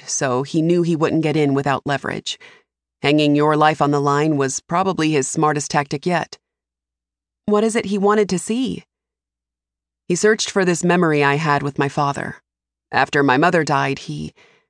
so he knew he wouldn't get in without leverage. Hanging your life on the line was probably his smartest tactic yet. What is it he wanted to see? He searched for this memory I had with my father. After my mother died, he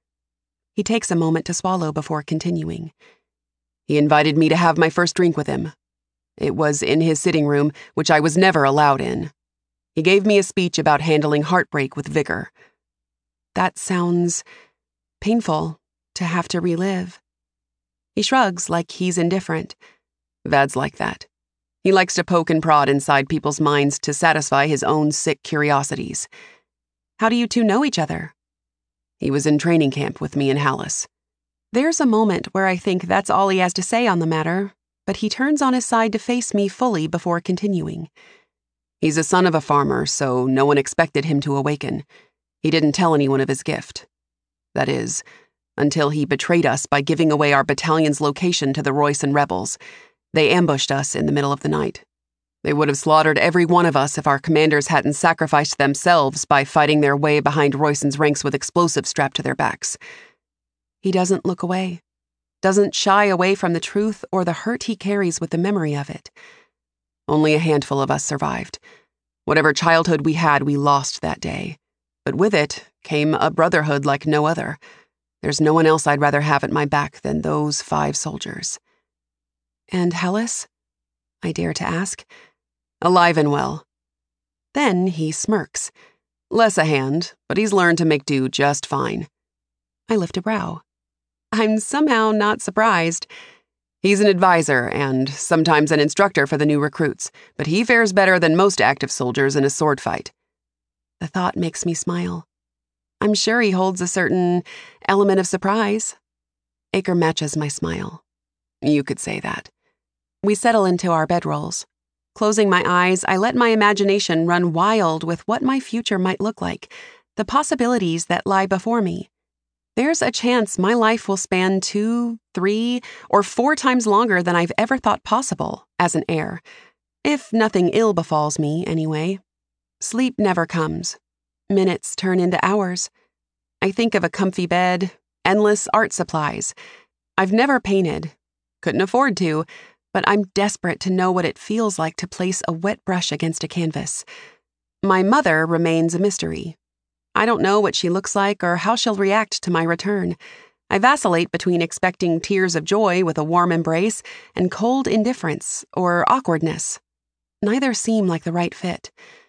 takes a moment to swallow before continuing. He invited me to have my first drink with him. It was in his sitting room, which I was never allowed in. He gave me a speech about handling heartbreak with vigor. That sounds painful to have to relive. He shrugs like he's indifferent. Vad's like that. He likes to poke and prod inside people's minds to satisfy his own sick curiosities. How do you two know each other? He was in training camp with me and Hallis. There's a moment where I think that's all he has to say on the matter, but he turns on his side to face me fully before continuing. He's a son of a farmer, so no one expected him to awaken. He didn't tell anyone of his gift. That is, until he betrayed us by giving away our battalion's location to the Royson rebels. They ambushed us in the middle of the night. They would have slaughtered every one of us if our commanders hadn't sacrificed themselves by fighting their way behind Royson's ranks with explosives strapped to their backs. He doesn't look away, doesn't shy away from the truth or the hurt he carries with the memory of it. Only a handful of us survived. Whatever childhood we had, we lost that day. But with it came a brotherhood like no other. There's no one else I'd rather have at my back than those 5 soldiers. And Hallis? I dare to ask. Alive and well. Then he smirks. Less a hand, but he's learned to make do just fine. I lift a brow. I'm somehow not surprised. He's an advisor and sometimes an instructor for the new recruits, but he fares better than most active soldiers in a sword fight. The thought makes me smile. I'm sure he holds a certain element of surprise. Aker matches my smile. You could say that. We settle into our bedrolls. Closing my eyes, I let my imagination run wild with what my future might look like, the possibilities that lie before me. There's a chance my life will span 2, 3, or 4 times longer than I've ever thought possible as an heir. If nothing ill befalls me, anyway. Sleep never comes. Minutes turn into hours. I think of a comfy bed, endless art supplies. I've never painted. Couldn't afford to, but I'm desperate to know what it feels like to place a wet brush against a canvas. My mother remains a mystery. I don't know what she looks like or how she'll react to my return. I vacillate between expecting tears of joy with a warm embrace and cold indifference or awkwardness. Neither seem like the right fit.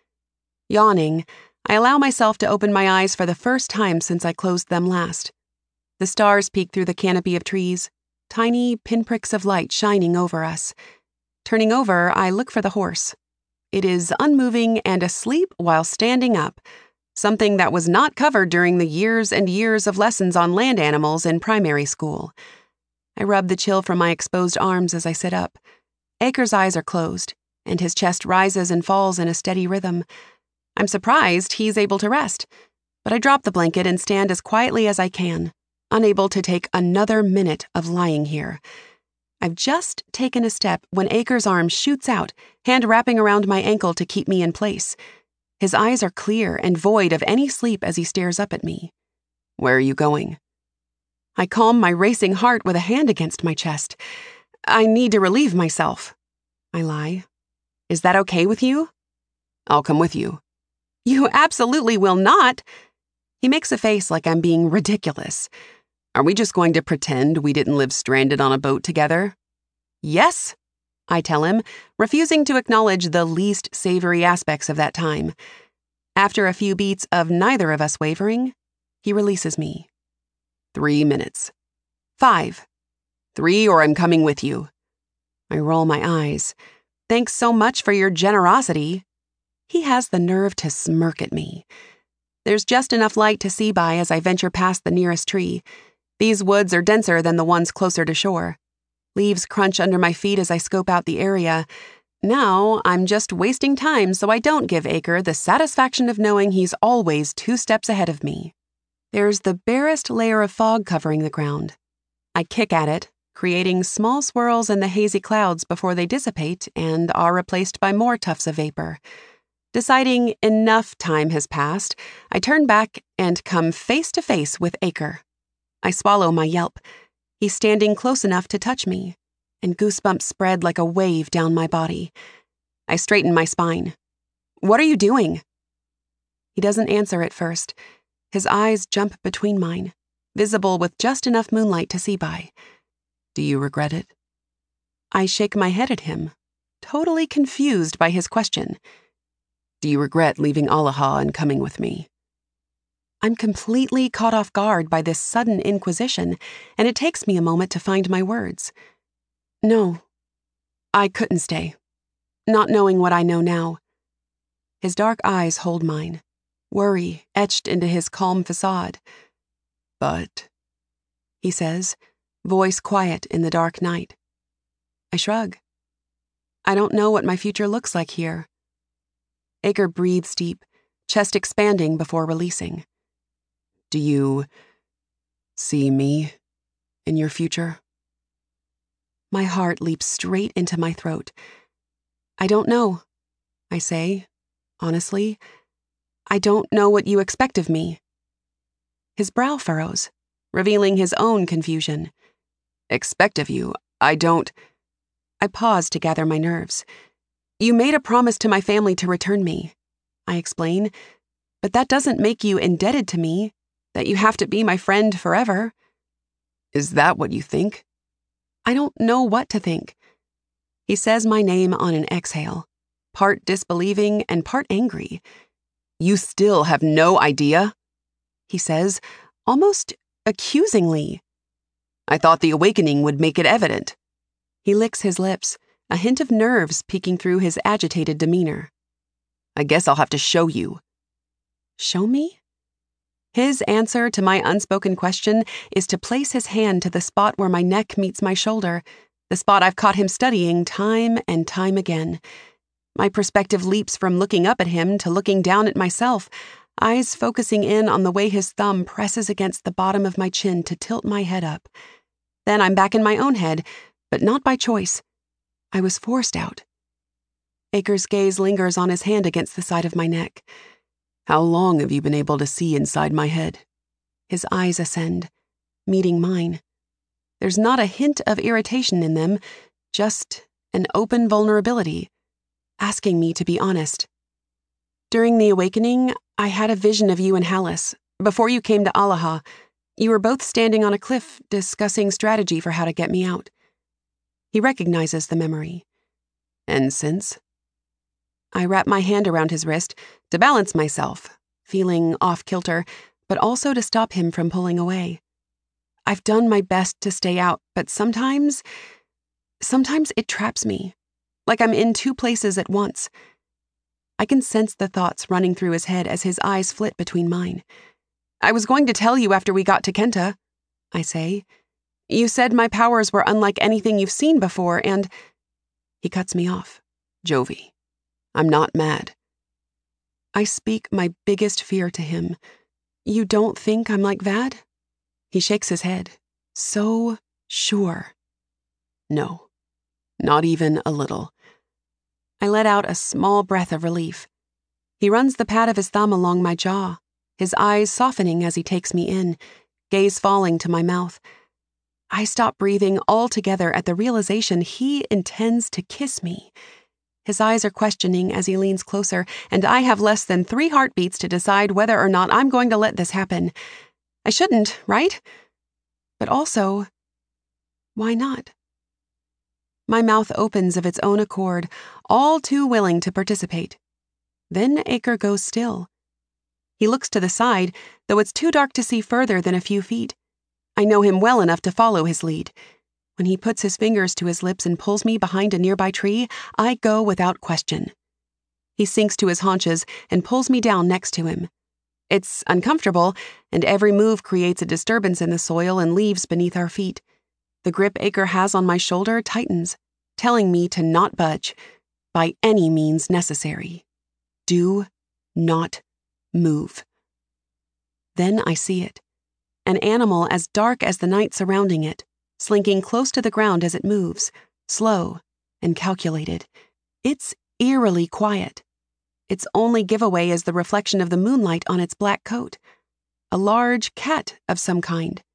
Yawning, I allow myself to open my eyes for the first time since I closed them last. The stars peek through the canopy of trees, tiny pinpricks of light shining over us. Turning over, I look for the horse. It is unmoving and asleep while standing up, something that was not covered during the years and years of lessons on land animals in primary school. I rub the chill from my exposed arms as I sit up. Aker's eyes are closed, and his chest rises and falls in a steady rhythm. I'm surprised he's able to rest, but I drop the blanket and stand as quietly as I can, unable to take another minute of lying here. I've just taken a step when Aker's arm shoots out, hand wrapping around my ankle to keep me in place. His eyes are clear and void of any sleep as he stares up at me. Where are you going? I calm my racing heart with a hand against my chest. I need to relieve myself. I lie. Is that okay with you? I'll come with you. You absolutely will not. He makes a face like I'm being ridiculous. Are we just going to pretend we didn't live stranded on a boat together? Yes, I tell him, refusing to acknowledge the least savory aspects of that time. After a few beats of neither of us wavering, he releases me. 3 minutes. 5. 3 or I'm coming with you. I roll my eyes. Thanks so much for your generosity. He has the nerve to smirk at me. There's just enough light to see by as I venture past the nearest tree. These woods are denser than the ones closer to shore. Leaves crunch under my feet as I scope out the area. Now, I'm just wasting time so I don't give Aker the satisfaction of knowing he's always 2 steps ahead of me. There's the barest layer of fog covering the ground. I kick at it, creating small swirls in the hazy clouds before they dissipate and are replaced by more tufts of vapor. Deciding enough time has passed, I turn back and come face to face with Aker. I swallow my yelp. He's standing close enough to touch me, and goosebumps spread like a wave down my body. I straighten my spine. What are you doing? He doesn't answer at first. His eyes jump between mine, visible with just enough moonlight to see by. Do you regret it? I shake my head at him, totally confused by his question. Do you regret leaving Allaha and coming with me? I'm completely caught off guard by this sudden inquisition, and it takes me a moment to find my words. No, I couldn't stay, not knowing what I know now. His dark eyes hold mine, worry etched into his calm facade. But, he says, voice quiet in the dark night. I shrug. I don't know what my future looks like here. Aker breathes deep, chest expanding before releasing. Do you see me in your future? My heart leaps straight into my throat. I don't know, I say, honestly. I don't know what you expect of me. His brow furrows, revealing his own confusion. Expect of you? I pause to gather my nerves. You made a promise to my family to return me, I explain, but that doesn't make you indebted to me, that you have to be my friend forever. Is that what you think? I don't know what to think. He says my name on an exhale, part disbelieving and part angry. You still have no idea? He says, almost accusingly. I thought the awakening would make it evident. He licks his lips, a hint of nerves peeking through his agitated demeanor. I guess I'll have to show you. Show me? His answer to my unspoken question is to place his hand to the spot where my neck meets my shoulder, the spot I've caught him studying time and time again. My perspective leaps from looking up at him to looking down at myself, eyes focusing in on the way his thumb presses against the bottom of my chin to tilt my head up. Then I'm back in my own head, but not by choice. I was forced out. Aker's gaze lingers on his hand against the side of my neck. How long have you been able to see inside my head? His eyes ascend, meeting mine. There's not a hint of irritation in them, just an open vulnerability, asking me to be honest. During the awakening, I had a vision of you and Hallis. Before you came to Allaha, you were both standing on a cliff discussing strategy for how to get me out. He recognizes the memory. And since? I wrap my hand around his wrist to balance myself, feeling off-kilter, but also to stop him from pulling away. I've done my best to stay out, but sometimes it traps me, like I'm in two places at once. I can sense the thoughts running through his head as his eyes flit between mine. I was going to tell you after we got to Kenta, I say. You said my powers were unlike anything you've seen before, and... He cuts me off. Jovi, I'm not mad. I speak my biggest fear to him. You don't think I'm like Vad? He shakes his head. So sure. No, not even a little. I let out a small breath of relief. He runs the pad of his thumb along my jaw, his eyes softening as he takes me in, gaze falling to my mouth. I stop breathing altogether at the realization he intends to kiss me. His eyes are questioning as he leans closer, and I have less than 3 heartbeats to decide whether or not I'm going to let this happen. I shouldn't, right? But also, why not? My mouth opens of its own accord, all too willing to participate. Then Aker goes still. He looks to the side, though it's too dark to see further than a few feet. I know him well enough to follow his lead. When he puts his fingers to his lips and pulls me behind a nearby tree, I go without question. He sinks to his haunches and pulls me down next to him. It's uncomfortable, and every move creates a disturbance in the soil and leaves beneath our feet. The grip Aker has on my shoulder tightens, telling me to not budge, by any means necessary. Do not move. Then I see it. An animal as dark as the night surrounding it, slinking close to the ground as it moves, slow and calculated. It's eerily quiet. Its only giveaway is the reflection of the moonlight on its black coat. A large cat of some kind.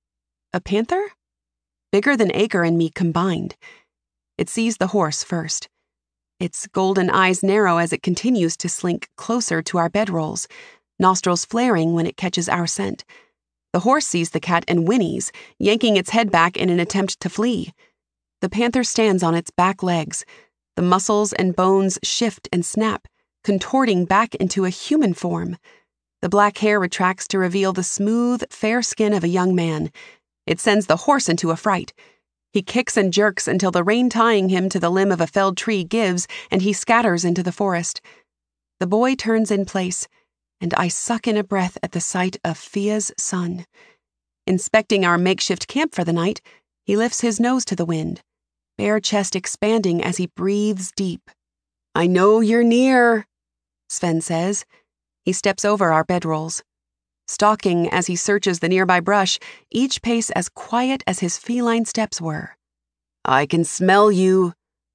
A panther? Bigger than Acre and me combined. It sees the horse first. Its golden eyes narrow as it continues to slink closer to our bedrolls, nostrils flaring when it catches our scent. The horse sees the cat and whinnies, yanking its head back in an attempt to flee. The panther stands on its back legs. The muscles and bones shift and snap, contorting back into a human form. The black hair retracts to reveal the smooth, fair skin of a young man. It sends the horse into a fright. He kicks and jerks until the rein tying him to the limb of a felled tree gives, and he scatters into the forest. The boy turns in place, and I suck in a breath at the sight of Fia's son. Inspecting our makeshift camp for the night, he lifts his nose to the wind, bare chest expanding as he breathes deep. "I know you're near," Sven says. He steps over our bedrolls. Stalking as he searches the nearby brush, each pace as quiet as his feline steps were. "I can smell you."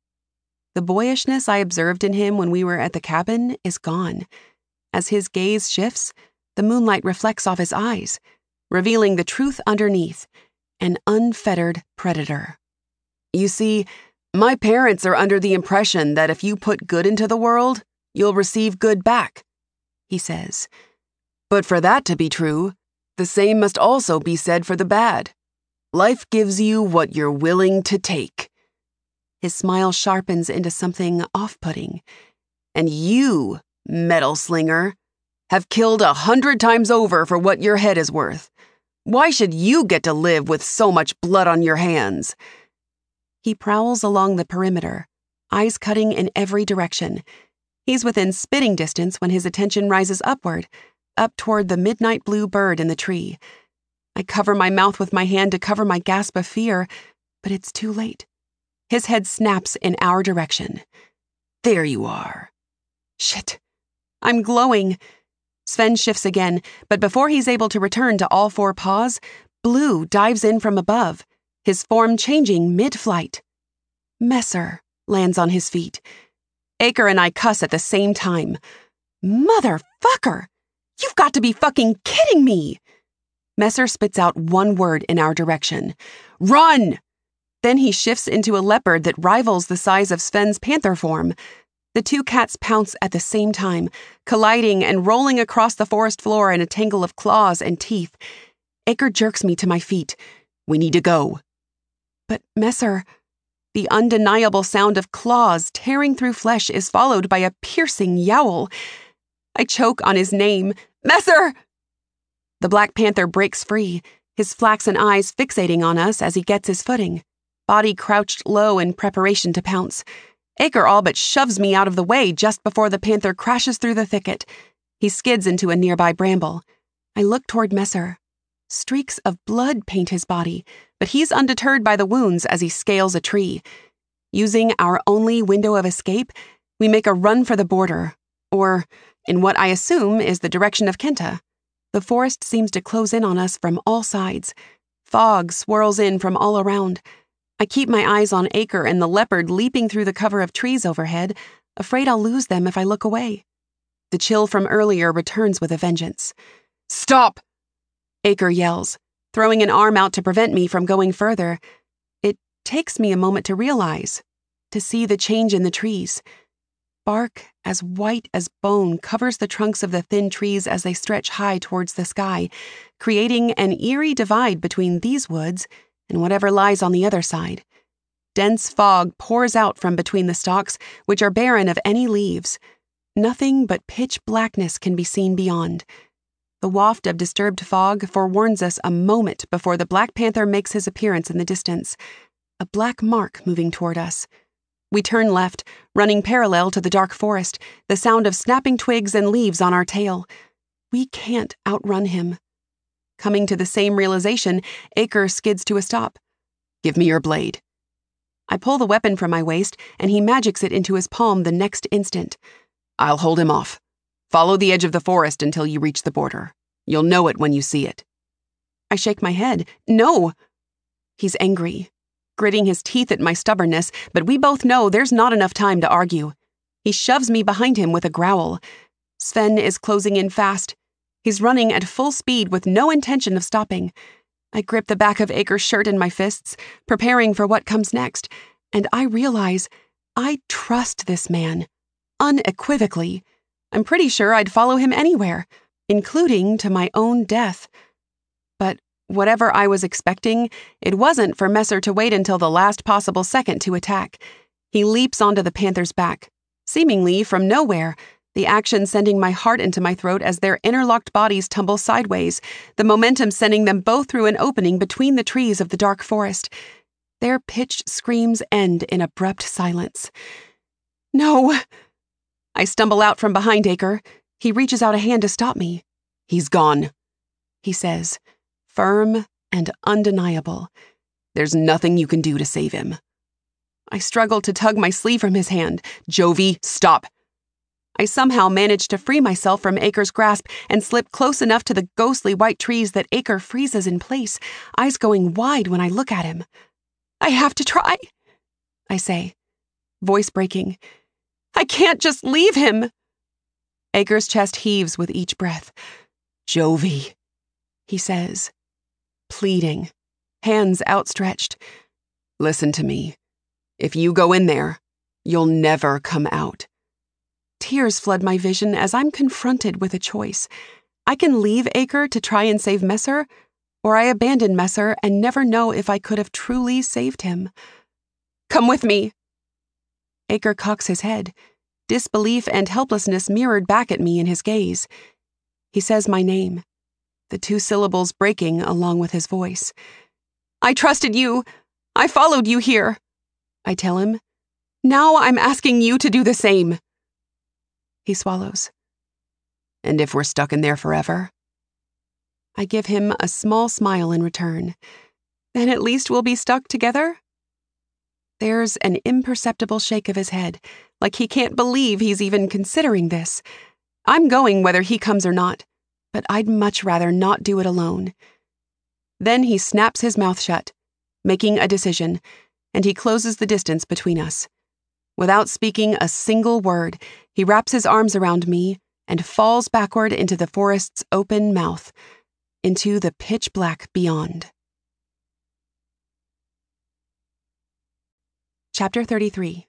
The boyishness I observed in him when we were at the cabin is gone. As his gaze shifts, the moonlight reflects off his eyes, revealing the truth underneath, an unfettered predator. "You see, my parents are under the impression that if you put good into the world, you'll receive good back," he says. "But for that to be true, the same must also be said for the bad. Life gives you what you're willing to take." His smile sharpens into something off-putting. "And you, metal slinger, have killed 100 times over for what your head is worth. Why should you get to live with so much blood on your hands?" He prowls along the perimeter, eyes cutting in every direction. He's within spitting distance when his attention rises upward, up toward the midnight blue bird in the tree. I cover my mouth with my hand to cover my gasp of fear, but it's too late. His head snaps in our direction. "There you are." Shit. I'm glowing. Sven shifts again, but before he's able to return to all four paws, Blue dives in from above, his form changing mid-flight. Messer lands on his feet. Acre and I cuss at the same time. "Motherfucker! You've got to be fucking kidding me!" Messer spits out one word in our direction. "Run!" Then he shifts into a leopard that rivals the size of Sven's panther form. The two cats pounce at the same time, colliding and rolling across the forest floor in a tangle of claws and teeth. Acre jerks me to my feet. "We need to go." "But Messer..." The undeniable sound of claws tearing through flesh is followed by a piercing yowl. I choke on his name. "Messer!" The Black Panther breaks free, his flaxen eyes fixating on us as he gets his footing, body crouched low in preparation to pounce. Acre all but shoves me out of the way just before the panther crashes through the thicket. He skids into a nearby bramble. I look toward Messer. Streaks of blood paint his body, but he's undeterred by the wounds as he scales a tree. Using our only window of escape, we make a run for the border, or in what I assume is the direction of Kenta. The forest seems to close in on us from all sides. Fog swirls in from all around. I keep my eyes on Acre and the leopard leaping through the cover of trees overhead, afraid I'll lose them if I look away. The chill from earlier returns with a vengeance. "Stop!" Acre yells, throwing an arm out to prevent me from going further. It takes me a moment to realize, to see the change in the trees. Bark as white as bone covers the trunks of the thin trees as they stretch high towards the sky, creating an eerie divide between these woods and whatever lies on the other side. Dense fog pours out from between the stalks, which are barren of any leaves. Nothing but pitch blackness can be seen beyond. The waft of disturbed fog forewarns us a moment before the Black Panther makes his appearance in the distance, a black mark moving toward us. We turn left, running parallel to the dark forest, the sound of snapping twigs and leaves on our tail. We can't outrun him. Coming to the same realization, Acre skids to a stop. "Give me your blade." I pull the weapon from my waist, and he magics it into his palm the next instant. "I'll hold him off. Follow the edge of the forest until you reach the border. You'll know it when you see it." I shake my head. "No!" He's angry, gritting his teeth at my stubbornness, but we both know there's not enough time to argue. He shoves me behind him with a growl. Sven is closing in fast. He's running at full speed with no intention of stopping. I grip the back of Acre's shirt in my fists, preparing for what comes next, and I realize I trust this man, unequivocally. I'm pretty sure I'd follow him anywhere, including to my own death. But whatever I was expecting, it wasn't for Messer to wait until the last possible second to attack. He leaps onto the panther's back, seemingly from nowhere, the action sending my heart into my throat as their interlocked bodies tumble sideways, the momentum sending them both through an opening between the trees of the dark forest. Their pitched screams end in abrupt silence. No! I stumble out from behind Acre. He reaches out a hand to stop me. He's gone, he says, firm and undeniable. There's nothing you can do to save him. I struggle to tug my sleeve from his hand. Jovi, stop! I somehow manage to free myself from Acre's grasp and slip close enough to the ghostly white trees that Acre freezes in place, eyes going wide when I look at him. I have to try, I say, voice breaking. I can't just leave him. Acre's chest heaves with each breath. Jovi, he says, pleading, hands outstretched. Listen to me. If you go in there, you'll never come out. Tears flood my vision as I'm confronted with a choice. I can leave Acre to try and save Messer, or I abandon Messer and never know if I could have truly saved him. Come with me. Acre cocks his head, disbelief and helplessness mirrored back at me in his gaze. He says my name, the two syllables breaking along with his voice. I trusted you. I followed you here, I tell him. Now I'm asking you to do the same. He swallows. And if we're stuck in there forever? I give him a small smile in return. Then at least we'll be stuck together? There's an imperceptible shake of his head, like he can't believe he's even considering this. I'm going whether he comes or not, but I'd much rather not do it alone. Then he snaps his mouth shut, making a decision, and he closes the distance between us. Without speaking a single word, he wraps his arms around me and falls backward into the forest's open mouth, into the pitch black beyond. Chapter 33.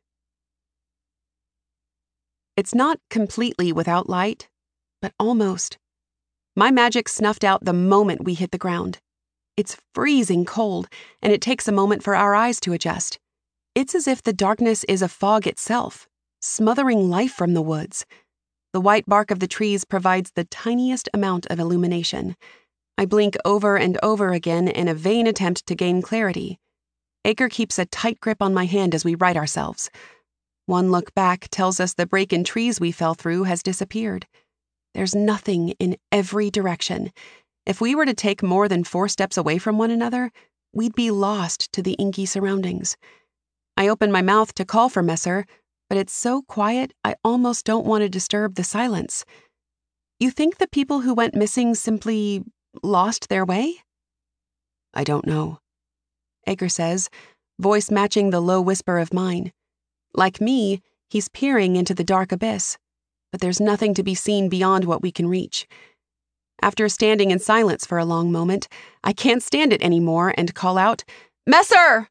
It's not completely without light, but almost. My magic snuffed out the moment we hit the ground. It's freezing cold, and it takes a moment for our eyes to adjust. It's as if the darkness is a fog itself, smothering life from the woods. The white bark of the trees provides the tiniest amount of illumination. I blink over and over again in a vain attempt to gain clarity. Acre keeps a tight grip on my hand as we right ourselves. One look back tells us the break in trees we fell through has disappeared. There's nothing in every direction. If we were to take more than 4 steps away from one another, we'd be lost to the inky surroundings. I open my mouth to call for Messer, but it's so quiet I almost don't want to disturb the silence. You think the people who went missing simply lost their way? I don't know, Acre says, voice matching the low whisper of mine. Like me, he's peering into the dark abyss, but there's nothing to be seen beyond what we can reach. After standing in silence for a long moment, I can't stand it anymore and call out, Messer!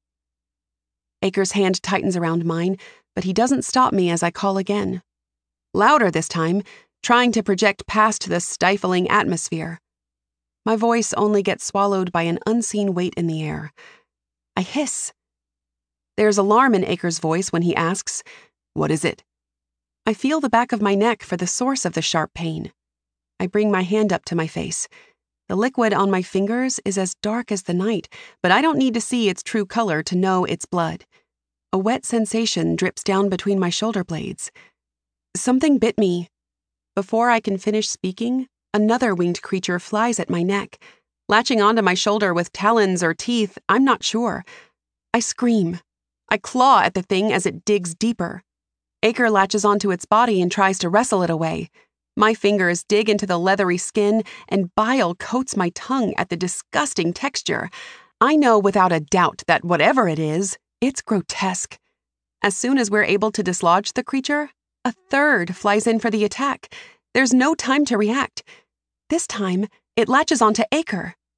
Acre's hand tightens around mine, but he doesn't stop me as I call again. Louder this time, trying to project past the stifling atmosphere. My voice only gets swallowed by an unseen weight in the air. I hiss. There's alarm in Acre's voice when he asks, What is it? I feel the back of my neck for the source of the sharp pain. I bring my hand up to my face. The liquid on my fingers is as dark as the night, but I don't need to see its true color to know it's blood. A wet sensation drips down between my shoulder blades. Something bit me. Before I can finish speaking, another winged creature flies at my neck, latching onto my shoulder with talons or teeth, I'm not sure. I scream. I claw at the thing as it digs deeper. Acre latches onto its body and tries to wrestle it away. My fingers dig into the leathery skin, and bile coats my tongue at the disgusting texture. I know without a doubt that whatever it is, it's grotesque. As soon as we're able to dislodge the creature, a third flies in for the attack. There's no time to react. This time, it latches onto Acre.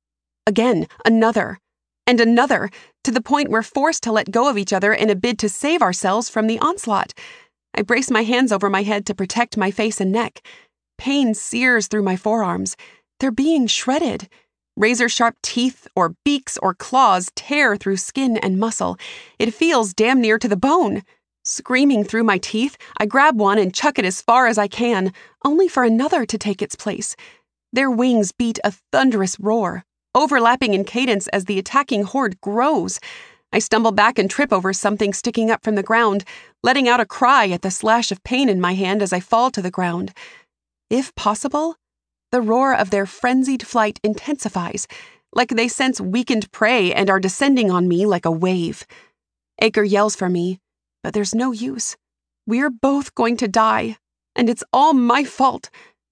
again, another, and another, to the point we're forced to let go of each other in a bid to save ourselves from the onslaught. I brace my hands over my head to protect my face and neck. Pain sears through my forearms. They're being shredded. Razor-sharp teeth or beaks or claws tear through skin and muscle. It feels damn near to the bone. Screaming through my teeth, I grab one and chuck it as far as I can, only for another to take its place. Their wings beat a thunderous roar, overlapping in cadence as the attacking horde grows. I stumble back and trip over something sticking up from the ground, letting out a cry at the slash of pain in my hand as I fall to the ground. If possible, the roar of their frenzied flight intensifies, like they sense weakened prey and are descending on me like a wave. Acre yells for me, but there's no use. We're both going to die, and it's all my fault.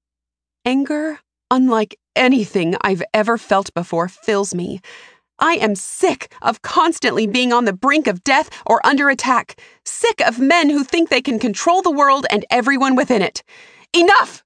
Anger, unlike anything I've ever felt before, fills me. I am sick of constantly being on the brink of death or under attack, sick of men who think they can control the world and everyone within it. Enough!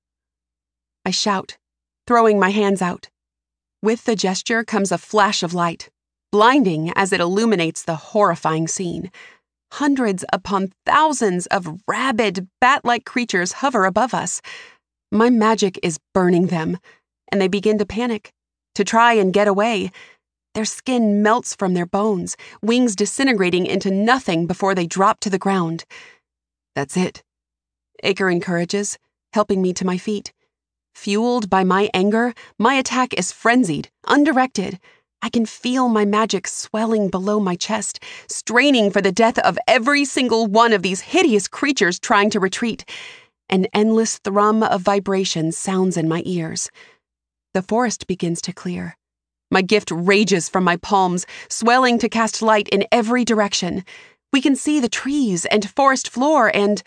I shout, throwing my hands out. With the gesture comes a flash of light, blinding as it illuminates the horrifying scene. Hundreds upon thousands of rabid, bat-like creatures hover above us. My magic is burning them, and they begin to panic, to try and get away. Their skin melts from their bones, wings disintegrating into nothing before they drop to the ground. That's it, Acre encourages, helping me to my feet. Fueled by my anger, my attack is frenzied, undirected. I can feel my magic swelling below my chest, straining for the death of every single one of these hideous creatures trying to retreat. An endless thrum of vibration sounds in my ears. The forest begins to clear. My gift rages from my palms, swelling to cast light in every direction. We can see the trees and forest floor and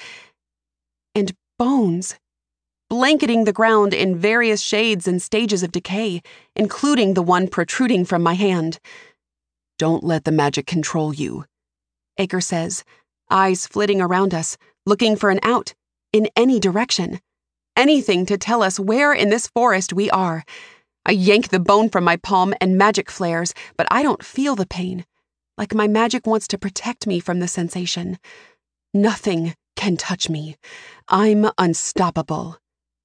bones, blanketing the ground in various shades and stages of decay, including the one protruding from my hand. Don't let the magic control you, Acre says, eyes flitting around us, looking for an out, in any direction. Anything to tell us where in this forest we are. I yank the bone from my palm and magic flares, but I don't feel the pain, like my magic wants to protect me from the sensation. Nothing can touch me. I'm unstoppable.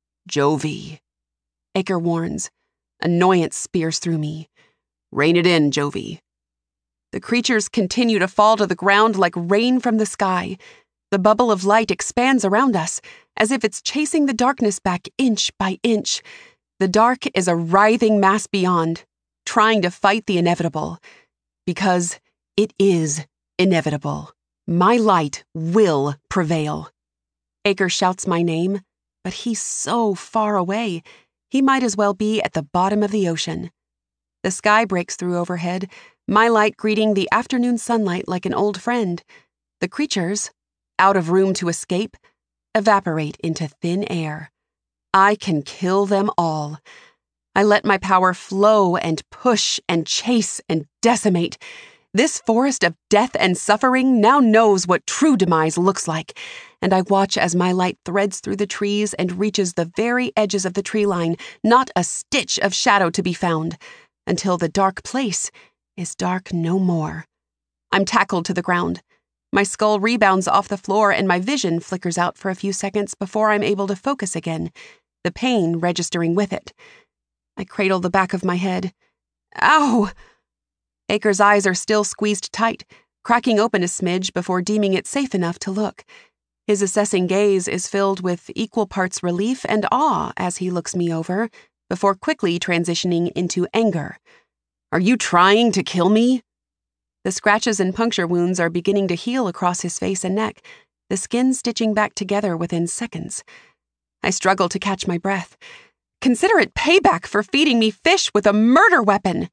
Jovi, Acre warns. Annoyance spears through me. Rein it in, Jovi. The creatures continue to fall to the ground like rain from the sky. The bubble of light expands around us, as if it's chasing the darkness back inch by inch. The dark is a writhing mass beyond, trying to fight the inevitable. Because it is inevitable. My light will prevail. Acre shouts my name, but he's so far away, he might as well be at the bottom of the ocean. The sky breaks through overhead, my light greeting the afternoon sunlight like an old friend. The creatures, out of room to escape, evaporate into thin air. I can kill them all. I let my power flow and push and chase and decimate. This forest of death and suffering now knows what true demise looks like, and I watch as my light threads through the trees and reaches the very edges of the tree line, not a stitch of shadow to be found, until the dark place is dark no more. I'm tackled to the ground. My skull rebounds off the floor and my vision flickers out for a few seconds before I'm able to focus again, the pain registering with it. I cradle the back of my head. Ow! Acre's eyes are still squeezed tight, cracking open a smidge before deeming it safe enough to look. His assessing gaze is filled with equal parts relief and awe as he looks me over, before quickly transitioning into anger. Are you trying to kill me? The scratches and puncture wounds are beginning to heal across his face and neck, the skin stitching back together within seconds. I struggle to catch my breath. Consider it payback for feeding me fish with a murder weapon.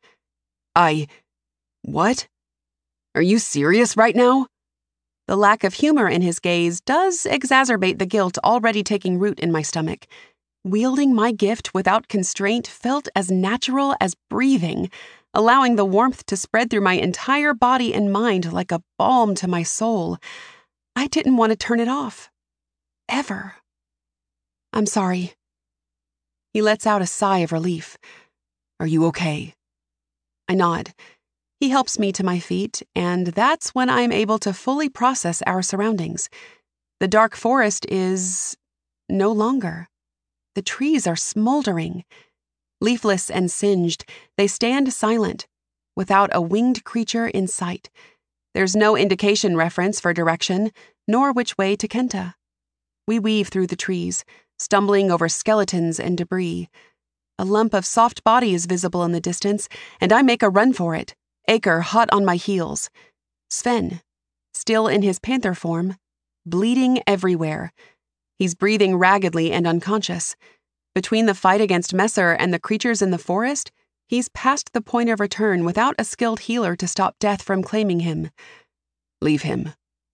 What? Are you serious right now? The lack of humor in his gaze does exacerbate the guilt already taking root in my stomach. Wielding my gift without constraint felt as natural as breathing, allowing the warmth to spread through my entire body and mind like a balm to my soul. I didn't want to turn it off. Ever. I'm sorry. He lets out a sigh of relief. Are you okay? I nod. He helps me to my feet, and that's when I'm able to fully process our surroundings. The dark forest is no longer. The trees are smoldering. Leafless and singed, they stand silent, without a winged creature in sight. There's no indication reference for direction, nor which way to Kenta. We weave through the trees, stumbling over skeletons and debris. A lump of soft body is visible in the distance, and I make a run for it, Aker hot on my heels. Sven, still in his panther form, bleeding everywhere. He's breathing raggedly and unconscious. Between the fight against Messer and the creatures in the forest, he's past the point of return without a skilled healer to stop death from claiming him. Leave him,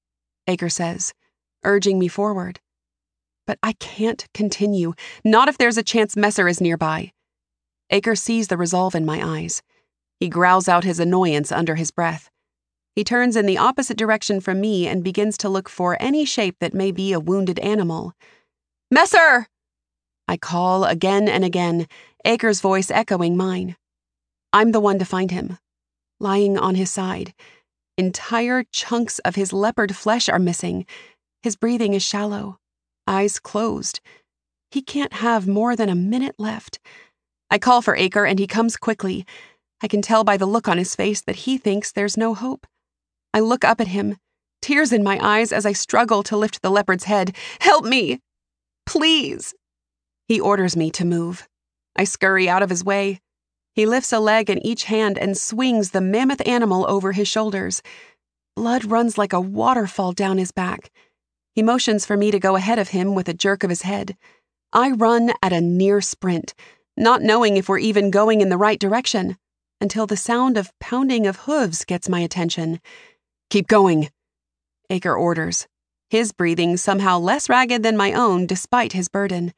Aker says, urging me forward. But I can't continue, not if there's a chance Messer is nearby. Aker sees the resolve in my eyes. He growls out his annoyance under his breath. He turns in the opposite direction from me and begins to look for any shape that may be a wounded animal. Messer! I call again and again, Aker's voice echoing mine. I'm the one to find him, lying on his side. Entire chunks of his leopard flesh are missing. His breathing is shallow, eyes closed. He can't have more than a minute left. I call for Aker and he comes quickly. I can tell by the look on his face that he thinks there's no hope. I look up at him, tears in my eyes as I struggle to lift the leopard's head. Help me! Please! He orders me to move. I scurry out of his way. He lifts a leg in each hand and swings the mammoth animal over his shoulders. Blood runs like a waterfall down his back. He motions for me to go ahead of him with a jerk of his head. I run at a near sprint, not knowing if we're even going in the right direction, until the sound of pounding of hooves gets my attention. Keep going, Aker orders, his breathing somehow less ragged than my own despite his burden.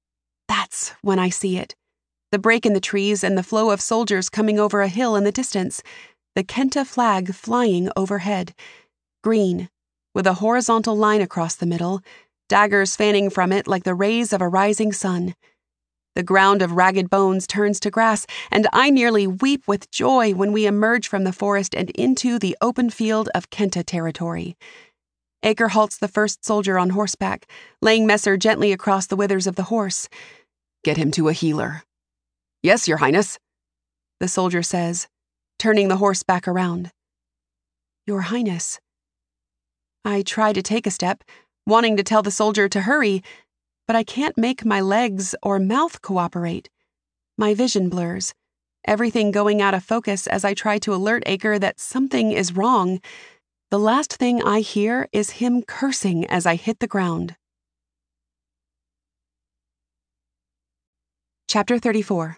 That's when I see it. The break in the trees and the flow of soldiers coming over a hill in the distance. The Kenta flag flying overhead. Green, with a horizontal line across the middle, daggers fanning from it like the rays of a rising sun. The ground of ragged bones turns to grass, and I nearly weep with joy when we emerge from the forest and into the open field of Kenta territory. Aker halts the first soldier on horseback, laying Messer gently across the withers of the horse. Get him to a healer. Yes, Your Highness, the soldier says, turning the horse back around. Your Highness. I try to take a step, wanting to tell the soldier to hurry, but I can't make my legs or mouth cooperate. My vision blurs, everything going out of focus as I try to alert Aker that something is wrong. The last thing I hear is him cursing as I hit the ground. Chapter 34.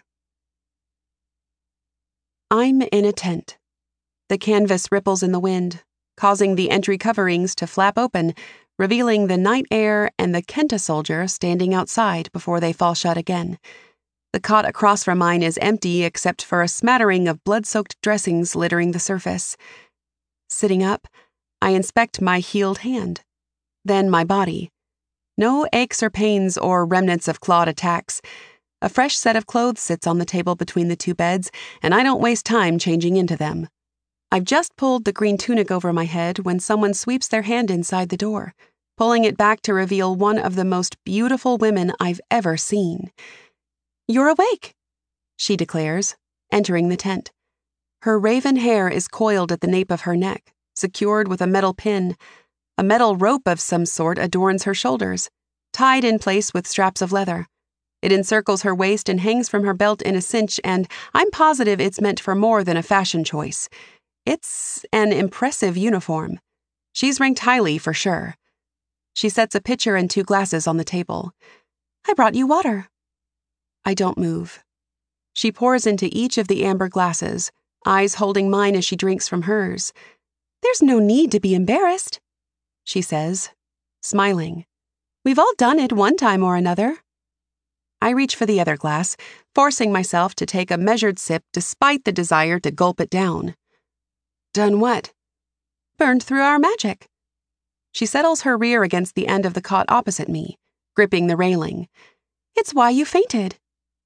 I'm in a tent. The canvas ripples in the wind, causing the entry coverings to flap open, revealing the night air and the Kenta soldier standing outside before they fall shut again. The cot across from mine is empty except for a smattering of blood-soaked dressings littering the surface. Sitting up, I inspect my healed hand, then my body. No aches or pains or remnants of clawed attacks. A fresh set of clothes sits on the table between the two beds, and I don't waste time changing into them. I've just pulled the green tunic over my head when someone sweeps their hand inside the door, pulling it back to reveal one of the most beautiful women I've ever seen. You're awake, she declares, entering the tent. Her raven hair is coiled at the nape of her neck, secured with a metal pin. A metal rope of some sort adorns her shoulders, tied in place with straps of leather. It encircles her waist and hangs from her belt in a cinch, and I'm positive it's meant for more than a fashion choice. It's an impressive uniform. She's ranked highly for sure. She sets a pitcher and 2 glasses on the table. I brought you water. I don't move. She pours into each of the amber glasses, eyes holding mine as she drinks from hers. There's no need to be embarrassed, she says, smiling. We've all done it one time or another. I reach for the other glass, forcing myself to take a measured sip despite the desire to gulp it down. Done what? Burned through our magic. She settles her rear against the end of the cot opposite me, gripping the railing. It's why you fainted.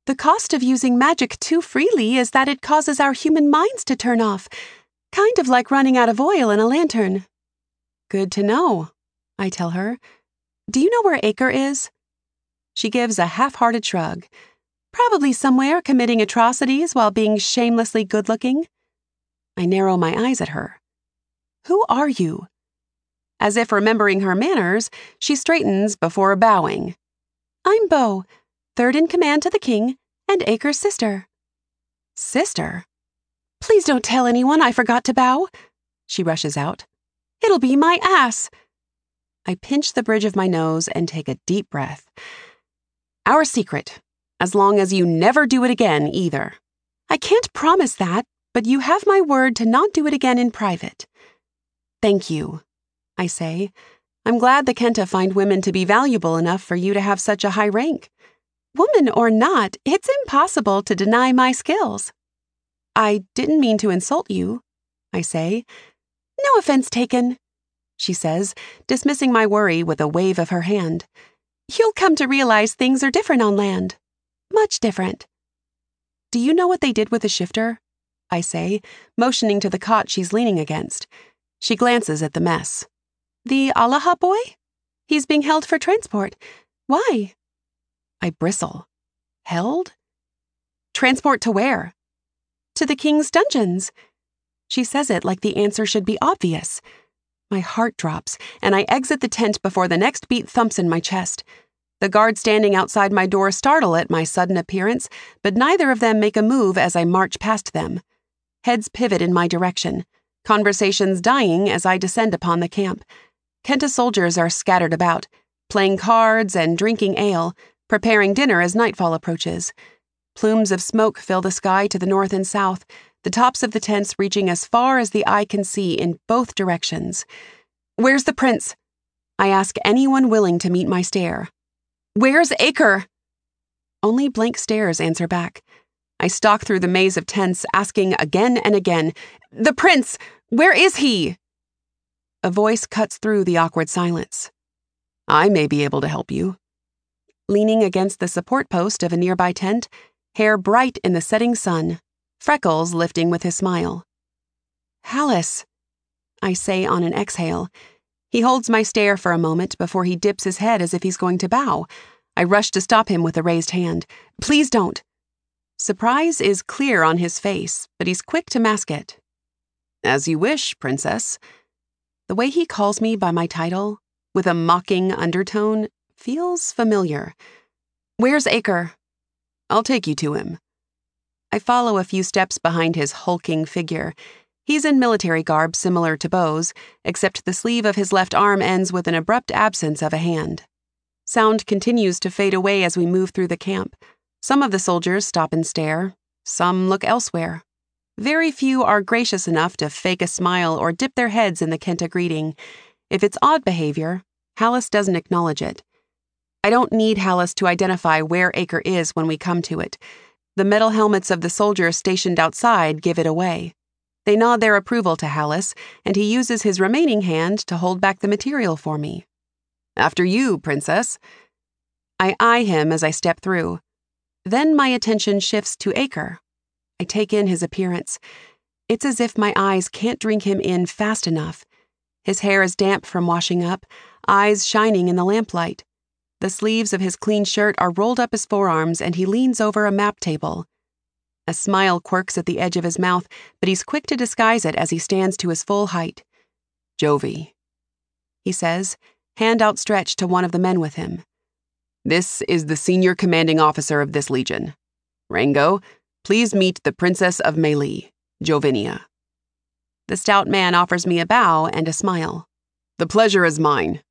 The cost of using magic too freely is that it causes our human minds to turn off, kind of like running out of oil in a lantern. Good to know, I tell her. Do you know where Acre is? She gives a half-hearted shrug. Probably somewhere committing atrocities while being shamelessly good-looking. I narrow my eyes at her. Who are you? As if remembering her manners, she straightens before bowing. I'm Bo, third in command to the king, and Acre's sister. Sister? Please don't tell anyone I forgot to bow, she rushes out. It'll be my ass. I pinch the bridge of my nose and take a deep breath. Our secret, as long as you never do it again either. I can't promise that, but you have my word to not do it again in private. Thank you, I say. I'm glad the Kenta find women to be valuable enough for you to have such a high rank. Woman or not, it's impossible to deny my skills. I didn't mean to insult you, I say. No offense taken, she says, dismissing my worry with a wave of her hand. You'll come to realize things are different on land. Much different. Do you know what they did with the shifter? I say, motioning to the cot she's leaning against. She glances at the mess. The Allaha boy? He's being held for transport. Why? I bristle. Held? Transport to where? To the king's dungeons. She says it like the answer should be obvious. My heart drops, and I exit the tent before the next beat thumps in my chest. The guards standing outside my door startle at my sudden appearance, but neither of them make a move as I march past them. Heads pivot in my direction, conversations dying as I descend upon the camp. Kenta soldiers are scattered about, playing cards and drinking ale, preparing dinner as nightfall approaches. Plumes of smoke fill the sky to the north and south, the tops of the tents reaching as far as the eye can see in both directions. Where's the prince? I ask anyone willing to meet my stare. Where's Acre? Only blank stares answer back. I stalk through the maze of tents, asking again and again, The prince! Where is he? A voice cuts through the awkward silence. I may be able to help you. Leaning against the support post of a nearby tent, hair bright in the setting sun, freckles lifting with his smile. Hallis, I say on an exhale. He holds my stare for a moment before he dips his head as if he's going to bow. I rush to stop him with a raised hand. Please don't. Surprise is clear on his face, but he's quick to mask it. As you wish, princess. The way he calls me by my title, with a mocking undertone, feels familiar. Where's Acre? I'll take you to him. I follow a few steps behind his hulking figure. He's in military garb similar to Bo's, except the sleeve of his left arm ends with an abrupt absence of a hand. Sound continues to fade away as we move through the camp. Some of the soldiers stop and stare. Some look elsewhere. Very few are gracious enough to fake a smile or dip their heads in the Kenta greeting. If it's odd behavior, Hallis doesn't acknowledge it. I don't need Hallis to identify where Acre is when we come to it. The metal helmets of the soldiers stationed outside give it away. They nod their approval to Hallis, and he uses his remaining hand to hold back the material for me. After you, princess. I eye him as I step through. Then my attention shifts to Acre. I take in his appearance. It's as if my eyes can't drink him in fast enough. His hair is damp from washing up, eyes shining in the lamplight. The sleeves of his clean shirt are rolled up his forearms, and he leans over a map table. A smile quirks at the edge of his mouth, but he's quick to disguise it as he stands to his full height. Jovi, he says, hand outstretched to one of the men with him. This is the senior commanding officer of this legion. Rango, please meet the Princess of Melee, Jovinia. The stout man offers me a bow and a smile. The pleasure is mine.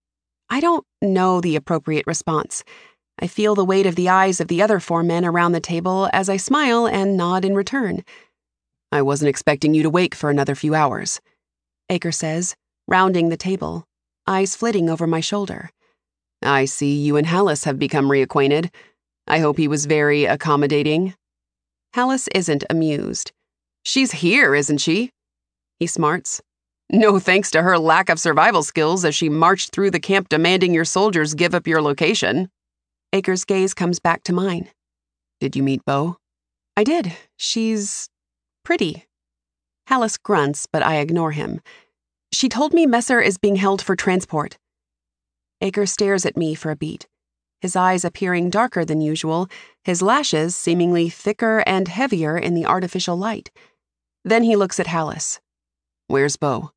I don't know the appropriate response. I feel the weight of the eyes of the other 4 men around the table as I smile and nod in return. I wasn't expecting you to wake for another few hours, Acre says, rounding the table, eyes flitting over my shoulder. I see you and Hallis have become reacquainted. I hope he was very accommodating. Hallis isn't amused. She's here, isn't she? He smarts. No thanks to her lack of survival skills as she marched through the camp demanding your soldiers give up your location. Acre's gaze comes back to mine. Did you meet Bo? I did. She's pretty. Hallis grunts, but I ignore him. She told me Messer is being held for transport. Aker stares at me for a beat, his eyes appearing darker than usual, his lashes seemingly thicker and heavier in the artificial light. Then he looks at Hallis. Where's Bo?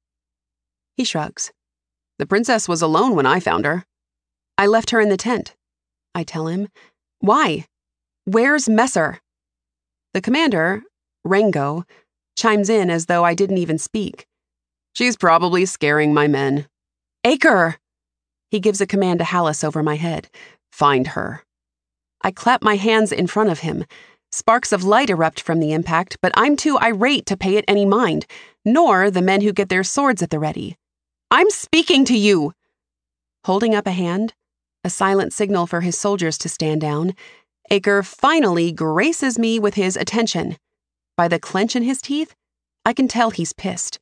He shrugs. The princess was alone when I found her. I left her in the tent. I tell him. Why? Where's Messer? The commander, Rango, chimes in as though I didn't even speak. She's probably scaring my men. Aker! He gives a command to Hallis over my head. Find her. I clap my hands in front of him. Sparks of light erupt from the impact, but I'm too irate to pay it any mind, nor the men who get their swords at the ready. I'm speaking to you! Holding up a hand, a silent signal for his soldiers to stand down, Aker finally graces me with his attention. By the clench in his teeth, I can tell he's pissed.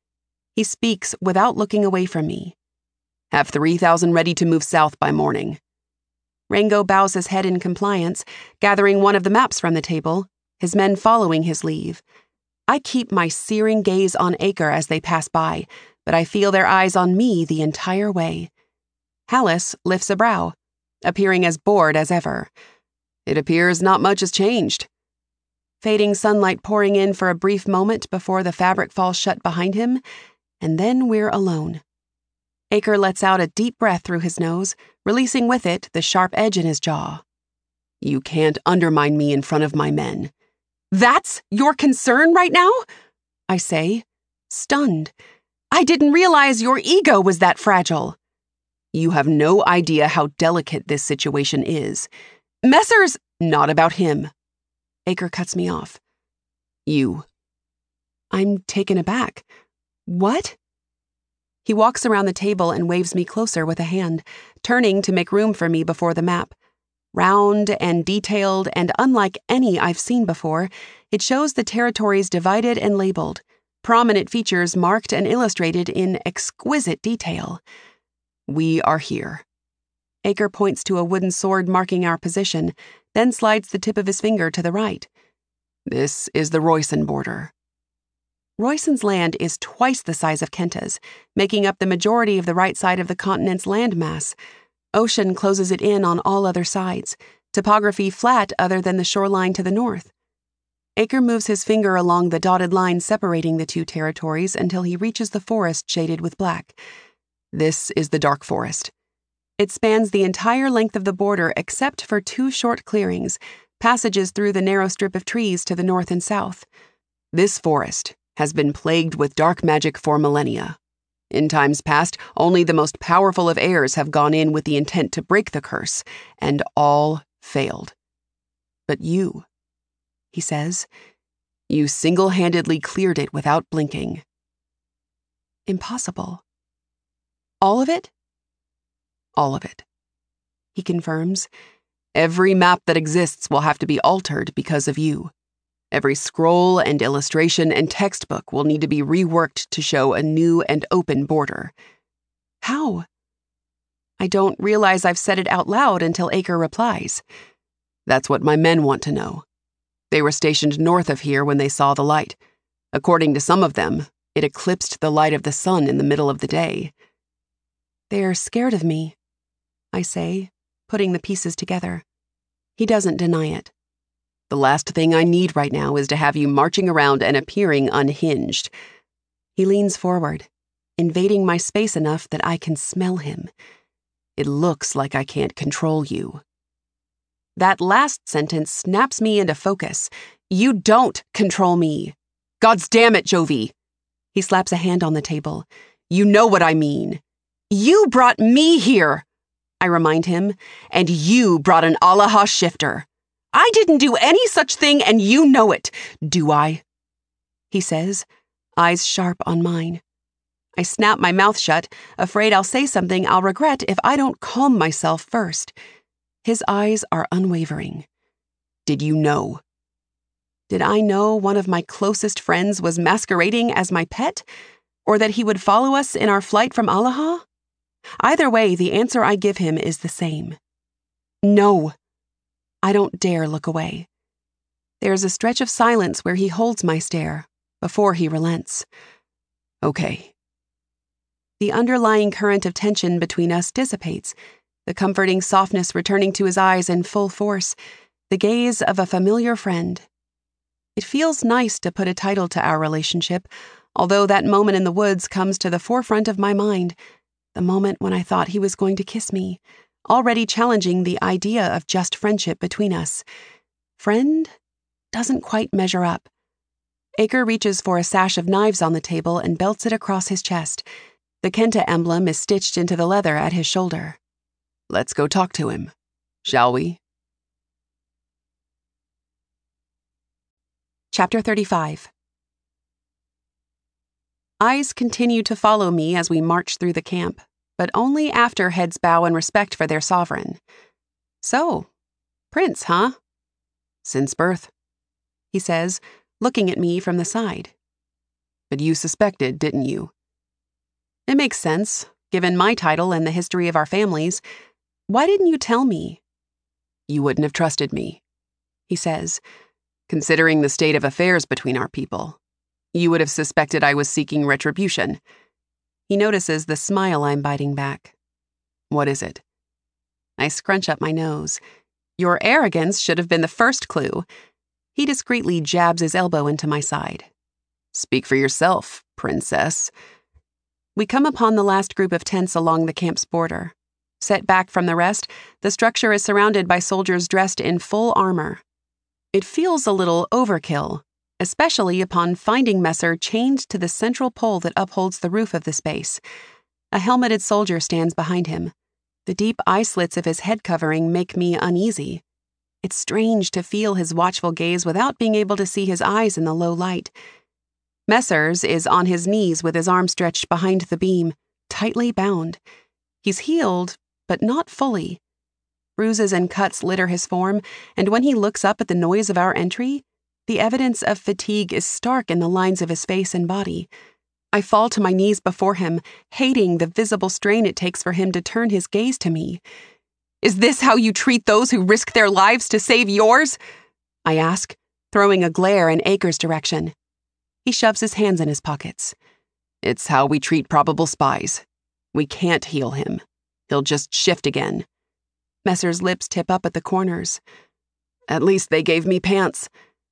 He speaks without looking away from me. Have 3,000 ready to move south by morning. Rango bows his head in compliance, gathering one of the maps from the table, his men following his leave. I keep my searing gaze on Aker as they pass by, but I feel their eyes on me the entire way. Hallis lifts a brow, appearing as bored as ever. It appears not much has changed. Fading sunlight pouring in for a brief moment before the fabric falls shut behind him, and then we're alone. Aker lets out a deep breath through his nose, releasing with it the sharp edge in his jaw. You can't undermine me in front of my men. That's your concern right now? I say, stunned. I didn't realize your ego was that fragile. You have no idea how delicate this situation is. Messer's not about him. Aker cuts me off. You. I'm taken aback. What? He walks around the table and waves me closer with a hand, turning to make room for me before the map. Round and detailed and unlike any I've seen before, it shows the territories divided and labeled, prominent features marked and illustrated in exquisite detail. We are here. Aker points to a wooden sword marking our position, then slides the tip of his finger to the right. This is the Royson border. Royson's land is twice the size of Kenta's, making up the majority of the right side of the continent's landmass. Ocean closes it in on all other sides, topography flat other than the shoreline to the north. Aker moves his finger along the dotted line separating the two territories until he reaches the forest shaded with black. This is the Dark Forest. It spans the entire length of the border except for two short clearings, passages through the narrow strip of trees to the north and south. This forest has been plagued with dark magic for millennia. In times past, only the most powerful of heirs have gone in with the intent to break the curse, and all failed. But you, he says, you single-handedly cleared it without blinking. Impossible. All of it? All of it. He confirms. Every map that exists will have to be altered because of you. Every scroll and illustration and textbook will need to be reworked to show a new and open border. How? I don't realize I've said it out loud until Aker replies. That's what my men want to know. They were stationed north of here when they saw the light. According to some of them, it eclipsed the light of the sun in the middle of the day. They're scared of me, I say, putting the pieces together. He doesn't deny it. The last thing I need right now is to have you marching around and appearing unhinged. He leans forward, invading my space enough that I can smell him. It looks like I can't control you. That last sentence snaps me into focus. You don't control me. God's damn it, Jovi. He slaps a hand on the table. You know what I mean. You brought me here, I remind him, and you brought an Alaha shifter. I didn't do any such thing, and you know it. Do I? He says, eyes sharp on mine. I snap my mouth shut, afraid I'll say something I'll regret if I don't calm myself first. His eyes are unwavering. Did you know? Did I know one of my closest friends was masquerading as my pet? Or that he would follow us in our flight from Alaha? Either way, the answer I give him is the same. No. I don't dare look away. There's a stretch of silence where he holds my stare, before he relents. Okay. The underlying current of tension between us dissipates, the comforting softness returning to his eyes in full force, the gaze of a familiar friend. It feels nice to put a title to our relationship, although that moment in the woods comes to the forefront of my mind, the moment when I thought he was going to kiss me, already challenging the idea of just friendship between us. Friend doesn't quite measure up. Aker reaches for a sash of knives on the table and belts it across his chest. The Kenta emblem is stitched into the leather at his shoulder. Let's go talk to him, shall we? Chapter 35. Eyes continue to follow me as we march through the camp, but only after heads bow in respect for their sovereign. So, Prince, huh? Since birth, he says, looking at me from the side. But you suspected, didn't you? It makes sense, given my title and the history of our families. Why didn't you tell me? You wouldn't have trusted me, he says. Considering the state of affairs between our people, you would have suspected I was seeking retribution. He notices the smile I'm biting back. What is it? I scrunch up my nose. Your arrogance should have been the first clue. He discreetly jabs his elbow into my side. Speak for yourself, princess. We come upon the last group of tents along the camp's border. Set back from the rest, the structure is surrounded by soldiers dressed in full armor. It feels a little overkill, especially upon finding Messer chained to the central pole that upholds the roof of the space. A helmeted soldier stands behind him. The deep eye slits of his head covering make me uneasy. It's strange to feel his watchful gaze without being able to see his eyes in the low light. Messers is on his knees with his arm stretched behind the beam, tightly bound. He's healed, but not fully. Bruises and cuts litter his form, and when he looks up at the noise of our entry, the evidence of fatigue is stark in the lines of his face and body. I fall to my knees before him, hating the visible strain it takes for him to turn his gaze to me. Is this how you treat those who risk their lives to save yours? I ask, throwing a glare in Aker's direction. He shoves his hands in his pockets. It's how we treat probable spies. We can't heal him. He'll just shift again. Messer's lips tip up at the corners. At least they gave me pants.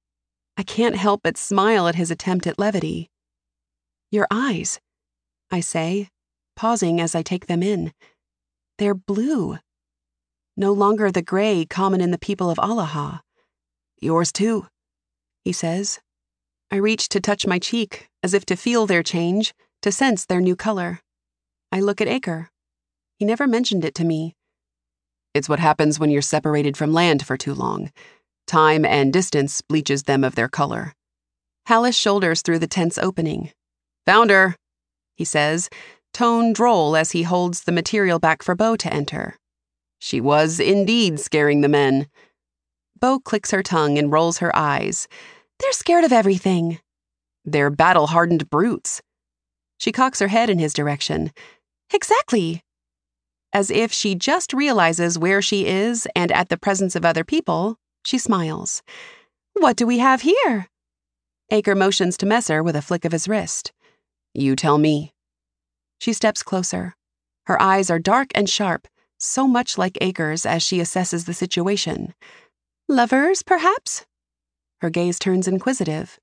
I can't help but smile at his attempt at levity. Your eyes, I say, pausing as I take them in. They're blue. No longer the gray common in the people of Alaha. Yours too, he says. I reach to touch my cheek, as if to feel their change, to sense their new color. I look at Aker. He never mentioned it to me. It's what happens when you're separated from land for too long. Time and distance bleaches them of their color. Hallis shoulders through the tent's opening. Found her, he says, tone droll as he holds the material back for Bo to enter. She was indeed scaring the men. Bo clicks her tongue and rolls her eyes. They're scared of everything. They're battle-hardened brutes. She cocks her head in his direction. Exactly. As if she just realizes where she is and at the presence of other people, she smiles. What do we have here? Aker motions to Messer with a flick of his wrist. You tell me. She steps closer. Her eyes are dark and sharp, so much like Aker's as she assesses the situation. Lovers, perhaps? Her gaze turns inquisitive.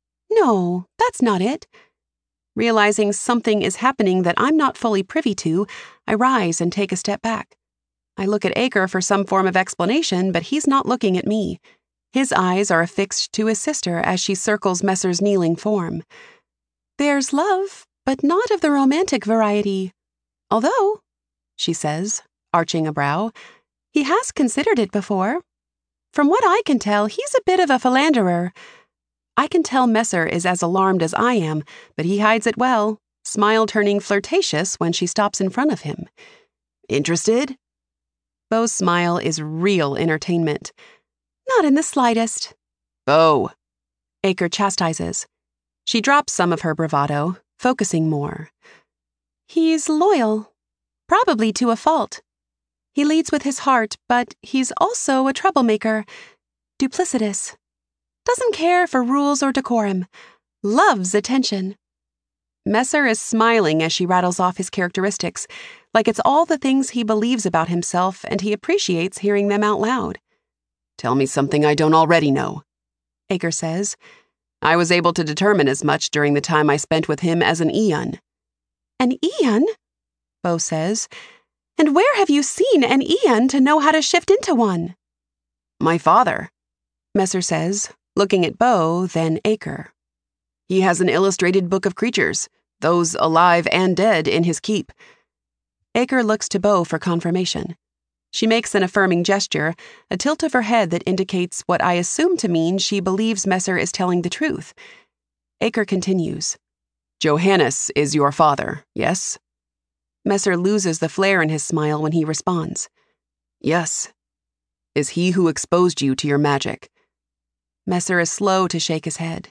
No, that's not it. Realizing something is happening that I'm not fully privy to, I rise and take a step back. I look at Aker for some form of explanation, but he's not looking at me. His eyes are affixed to his sister as she circles Messer's kneeling form. There's love, but not of the romantic variety. Although, she says, arching a brow, he has considered it before. From what I can tell, he's a bit of a philanderer. I can tell Messer is as alarmed as I am, but he hides it well, smile turning flirtatious when she stops in front of him. Interested? Bo's smile is real entertainment. Not in the slightest. Bo, Aker chastises. She drops some of her bravado, focusing more. He's loyal, probably to a fault. He leads with his heart, but he's also a troublemaker, duplicitous. Doesn't care for rules or decorum. Loves attention. Messer is smiling as she rattles off his characteristics, like it's all the things he believes about himself and he appreciates hearing them out loud. Tell me something I don't already know, Aker says. I was able to determine as much during the time I spent with him as an Eon. An Eon? Bo says. And where have you seen an Eon to know how to shift into one? My father, Messer says, looking at Bo, then Aker. He has an illustrated book of creatures, those alive and dead, in his keep. Aker looks to Bo for confirmation. She makes an affirming gesture, a tilt of her head that indicates what I assume to mean she believes Messer is telling the truth. Aker continues. Johannes is your father, yes? Messer loses the flare in his smile when he responds. Yes. Is he who exposed you to your magic? Messer is slow to shake his head.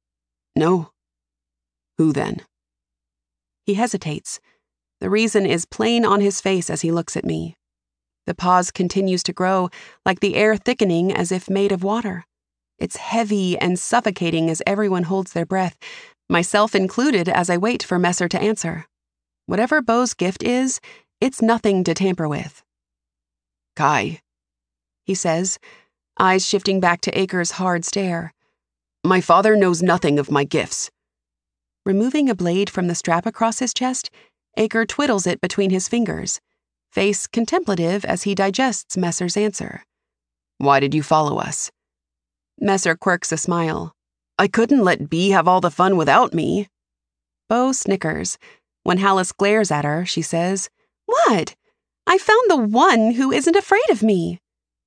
No. Who then? He hesitates. The reason is plain on his face as he looks at me. The pause continues to grow, like the air thickening as if made of water. It's heavy and suffocating as everyone holds their breath, myself included as I wait for Messer to answer. Whatever Bo's gift is, it's nothing to tamper with. Kai, he says, eyes shifting back to Aker's hard stare. My father knows nothing of my gifts. Removing a blade from the strap across his chest, Aker twiddles it between his fingers, face contemplative as he digests Messer's answer. Why did you follow us? Messer quirks a smile. I couldn't let Bee have all the fun without me. Bo snickers. When Hallis glares at her, she says, What? I found the one who isn't afraid of me.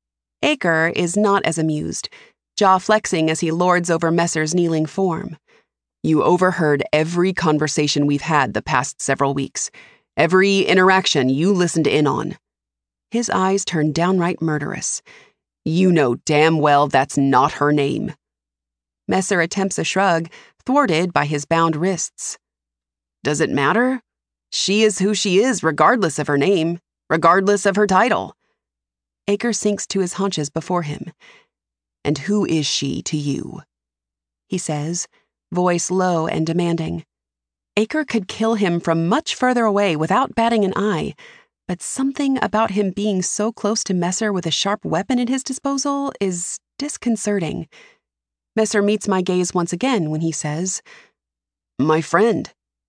Aker is not as amused, jaw flexing as he lords over Messer's kneeling form. You overheard every conversation we've had the past several weeks. Every interaction you listened in on. His eyes turn downright murderous. You know damn well that's not her name. Messer attempts a shrug, thwarted by his bound wrists. Does it matter? She is who she is regardless of her name, regardless of her title. Aker sinks to his haunches before him. And who is she to you? He says, voice low and demanding. Aker could kill him from much further away without batting an eye, but something about him being so close to Messer with a sharp weapon at his disposal is disconcerting. Messer meets my gaze once again when he says, My friend.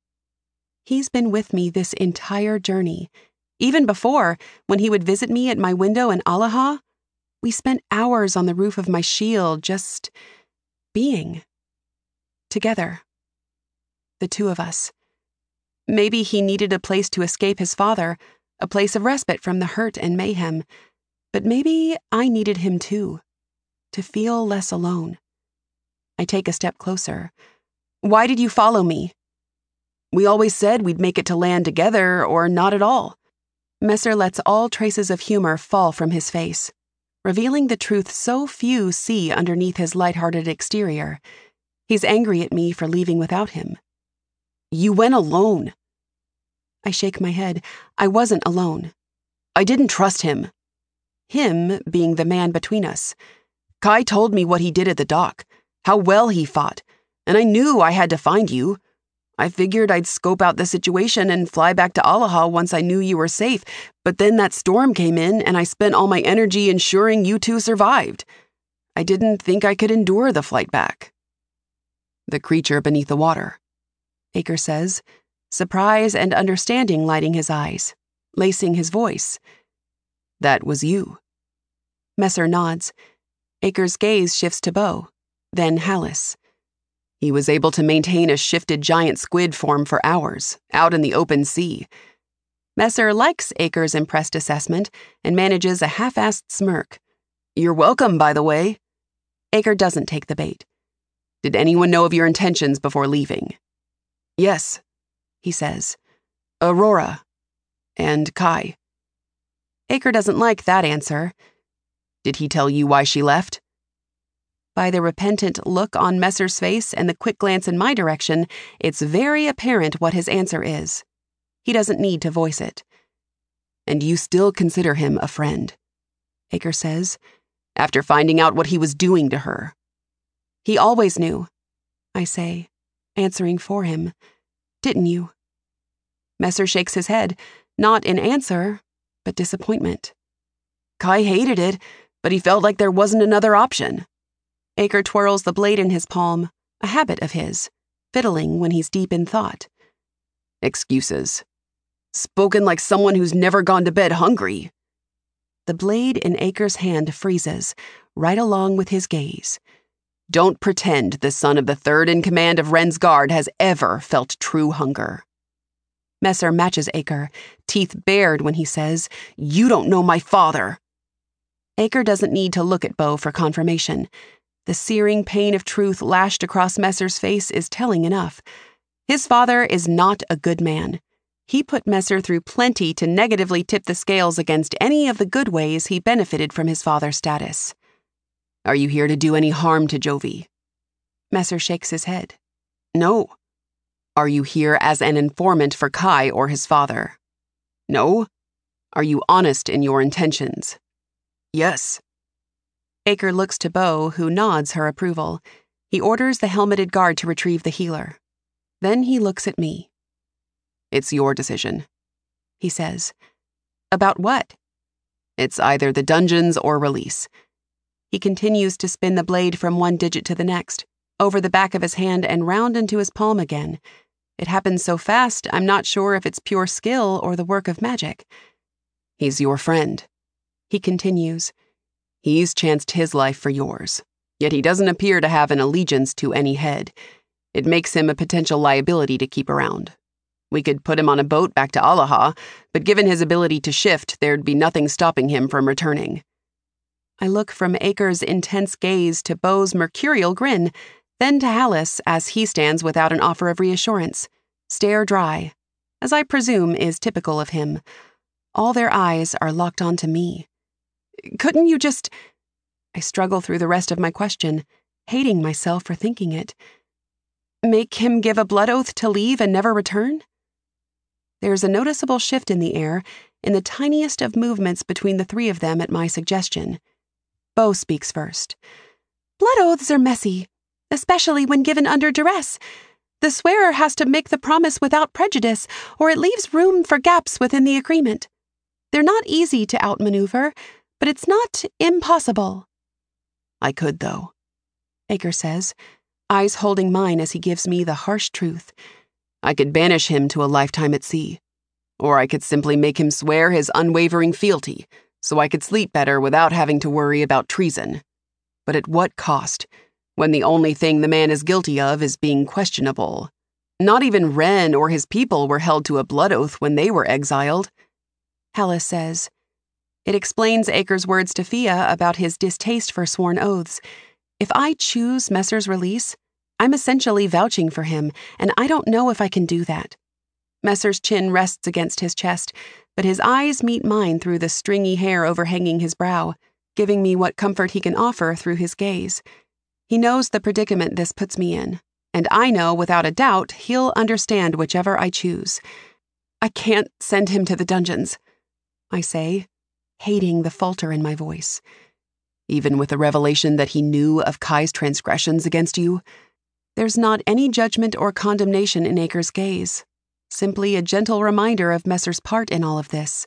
He's been with me this entire journey. Even before, when he would visit me at my window in Alaha, we spent hours on the roof of my shield just being. Together. The two of us. Maybe he needed a place to escape his father, a place of respite from the hurt and mayhem, but maybe I needed him too, to feel less alone. I take a step closer. Why did you follow me? We always said we'd make it to land together or not at all. Messer lets all traces of humor fall from his face, revealing the truth so few see underneath his lighthearted exterior. He's angry at me for leaving without him. You went alone. I shake my head. I wasn't alone. I didn't trust him. Him being the man between us. Kai told me what he did at the dock, how well he fought, and I knew I had to find you. I figured I'd scope out the situation and fly back to Alaha once I knew you were safe, but then that storm came in and I spent all my energy ensuring you two survived. I didn't think I could endure the flight back. The creature beneath the water, Aker says, surprise and understanding lighting his eyes, lacing his voice. That was you. Messer nods. Aker's gaze shifts to Bo, then Hallis. He was able to maintain a shifted giant squid form for hours, out in the open sea. Messer likes Aker's impressed assessment and manages a half-assed smirk. You're welcome, by the way. Aker doesn't take the bait. Did anyone know of your intentions before leaving? Yes, he says. Aurora. And Kai. Aker doesn't like that answer. Did he tell you why she left? By the repentant look on Messer's face and the quick glance in my direction, it's very apparent what his answer is. He doesn't need to voice it. And you still consider him a friend, Aker says, after finding out what he was doing to her. He always knew, I say, answering for him. Didn't you? Messer shakes his head, not in answer, but disappointment. Kai hated it, but he felt like there wasn't another option. Aker twirls the blade in his palm, a habit of his, fiddling when he's deep in thought. Excuses. Spoken like someone who's never gone to bed hungry. The blade in Aker's hand freezes, right along with his gaze. Don't pretend the son of the third in command of Ren's guard has ever felt true hunger. Messer matches Aker, teeth bared when he says, "You don't know my father." Aker doesn't need to look at Bo for confirmation. The searing pain of truth lashed across Messer's face is telling enough. His father is not a good man. He put Messer through plenty to negatively tip the scales against any of the good ways he benefited from his father's status. Are you here to do any harm to Jovi? Messer shakes his head. No. Are you here as an informant for Kai or his father? No. Are you honest in your intentions? Yes. Aker looks to Bo, who nods her approval. He orders the helmeted guard to retrieve the healer. Then he looks at me. It's your decision, he says. About what? It's either the dungeons or release. He continues to spin the blade from one digit to the next, over the back of his hand and round into his palm again. It happens so fast, I'm not sure if it's pure skill or the work of magic. He's your friend, he continues. He's chanced his life for yours, yet he doesn't appear to have an allegiance to any head. It makes him a potential liability to keep around. We could put him on a boat back to Alaha, but given his ability to shift, there'd be nothing stopping him from returning. I look from Aker's intense gaze to Bo's mercurial grin, then to Hallis as he stands without an offer of reassurance, stare dry, as I presume is typical of him. All their eyes are locked onto me. Couldn't you just... I struggle through the rest of my question, hating myself for thinking it. Make him give a blood oath to leave and never return? There's a noticeable shift in the air, in the tiniest of movements between the three of them at my suggestion. Bo speaks first. Blood oaths are messy, especially when given under duress. The swearer has to make the promise without prejudice, or it leaves room for gaps within the agreement. They're not easy to outmaneuver, but it's not impossible. I could, though, Aker says, eyes holding mine as he gives me the harsh truth. I could banish him to a lifetime at sea. Or I could simply make him swear his unwavering fealty, so I could sleep better without having to worry about treason. But at what cost, when the only thing the man is guilty of is being questionable? Not even Ren or his people were held to a blood oath when they were exiled. Hallis says. It explains Aker's words to Fia about his distaste for sworn oaths. If I choose Messer's release, I'm essentially vouching for him, and I don't know if I can do that. Messer's chin rests against his chest, but his eyes meet mine through the stringy hair overhanging his brow, giving me what comfort he can offer through his gaze. He knows the predicament this puts me in, and I know without a doubt he'll understand whichever I choose. I can't send him to the dungeons, I say, hating the falter in my voice. Even with the revelation that he knew of Kai's transgressions against you? There's not any judgment or condemnation in Aker's gaze, simply a gentle reminder of Messer's part in all of this.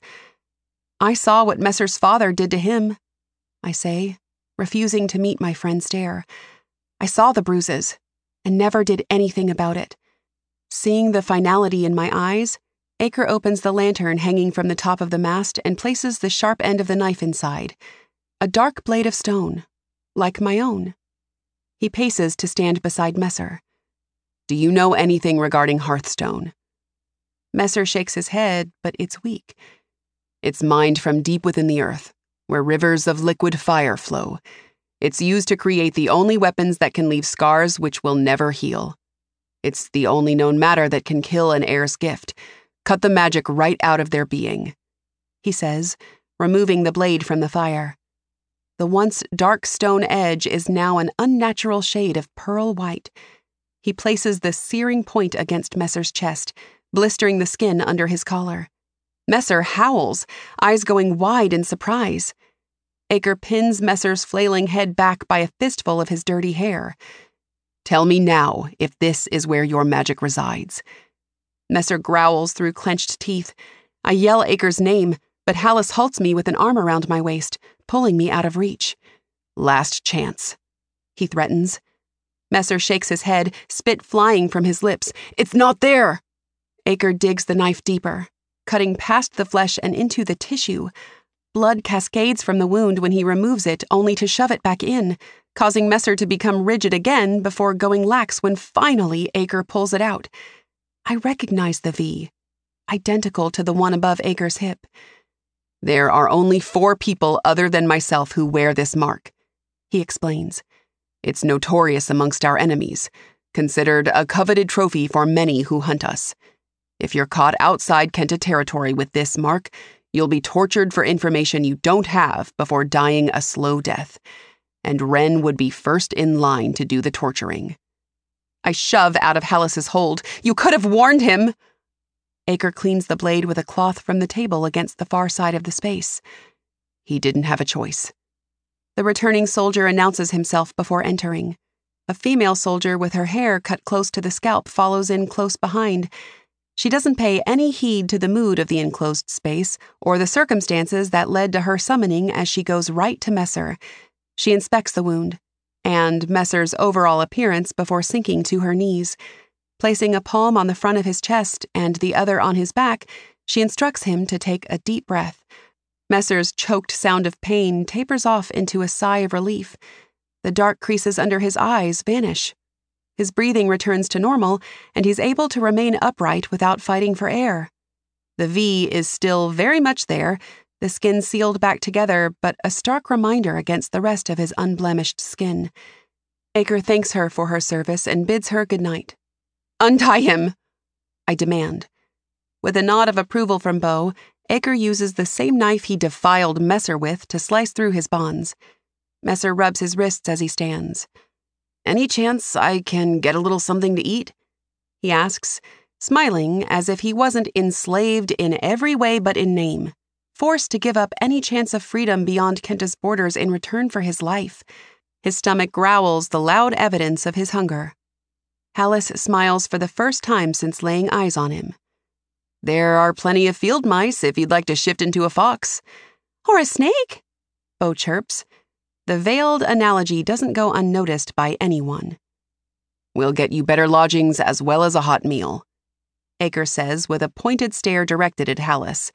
I saw what Messer's father did to him, I say, refusing to meet my friend's stare. I saw the bruises, and never did anything about it. Seeing the finality in my eyes, Aker opens the lantern hanging from the top of the mast and places the sharp end of the knife inside, a dark blade of stone, like my own. He paces to stand beside Messer. Do you know anything regarding Hearthstone? Messer shakes his head, but it's weak. It's mined from deep within the earth, where rivers of liquid fire flow. It's used to create the only weapons that can leave scars which will never heal. It's the only known matter that can kill an heir's gift, cut the magic right out of their being, he says, removing the blade from the fire. The once dark stone edge is now an unnatural shade of pearl white. He places the searing point against Messer's chest, blistering the skin under his collar. Messer howls, eyes going wide in surprise. Aker pins Messer's flailing head back by a fistful of his dirty hair. Tell me now if this is where your magic resides. Messer growls through clenched teeth. I yell Aker's name, but Hallis halts me with an arm around my waist, pulling me out of reach. Last chance, he threatens. Messer shakes his head, spit flying from his lips. It's not there! Aker digs the knife deeper, cutting past the flesh and into the tissue. Blood cascades from the wound when he removes it, only to shove it back in, causing Messer to become rigid again before going lax when finally Aker pulls it out. I recognize the V, identical to the one above Aker's hip. There are only 4 people other than myself who wear this mark, he explains. It's notorious amongst our enemies, considered a coveted trophy for many who hunt us. If you're caught outside Kenta territory with this mark, you'll be tortured for information you don't have before dying a slow death. And Ren would be first in line to do the torturing. I shove out of Hallis's hold. You could have warned him! Aker cleans the blade with a cloth from the table against the far side of the space. He didn't have a choice. The returning soldier announces himself before entering. A female soldier with her hair cut close to the scalp follows in close behind. She doesn't pay any heed to the mood of the enclosed space or the circumstances that led to her summoning as she goes right to Messer. She inspects the wound and Messer's overall appearance before sinking to her knees. Placing a palm on the front of his chest and the other on his back, she instructs him to take a deep breath. Messer's choked sound of pain tapers off into a sigh of relief. The dark creases under his eyes vanish. His breathing returns to normal, and he's able to remain upright without fighting for air. The V is still very much there, the skin sealed back together, but a stark reminder against the rest of his unblemished skin. Aker thanks her for her service and bids her good night. Untie him, I demand. With a nod of approval from Bo, Aker uses the same knife he defiled Messer with to slice through his bonds. Messer rubs his wrists as he stands. Any chance I can get a little something to eat? He asks, smiling as if he wasn't enslaved in every way but in name, forced to give up any chance of freedom beyond Kenta's borders in return for his life. His stomach growls the loud evidence of his hunger. Hallis smiles for the first time since laying eyes on him. There are plenty of field mice if you'd like to shift into a fox. Or a snake, Bo chirps. The veiled analogy doesn't go unnoticed by anyone. We'll get you better lodgings as well as a hot meal, Aker says with a pointed stare directed at Hallis.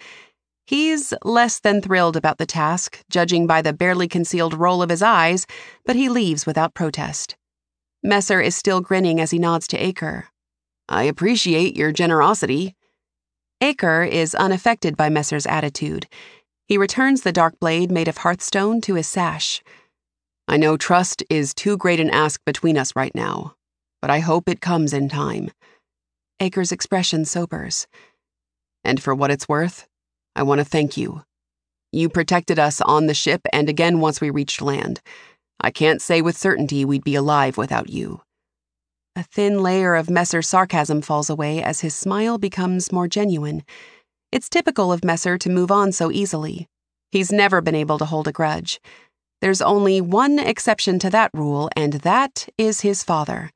He's less than thrilled about the task, judging by the barely concealed roll of his eyes, but he leaves without protest. Messer is still grinning as he nods to Aker. I appreciate your generosity. Aker is unaffected by Messer's attitude. He returns the dark blade made of hearthstone to his sash. I know trust is too great an ask between us right now, but I hope it comes in time. Aker's expression sobers. And for what it's worth, I want to thank you. You protected us on the ship and again once we reached land. I can't say with certainty we'd be alive without you. A thin layer of Messer's sarcasm falls away as his smile becomes more genuine. It's typical of Messer to move on so easily. He's never been able to hold a grudge. There's only one exception to that rule, and that is his father.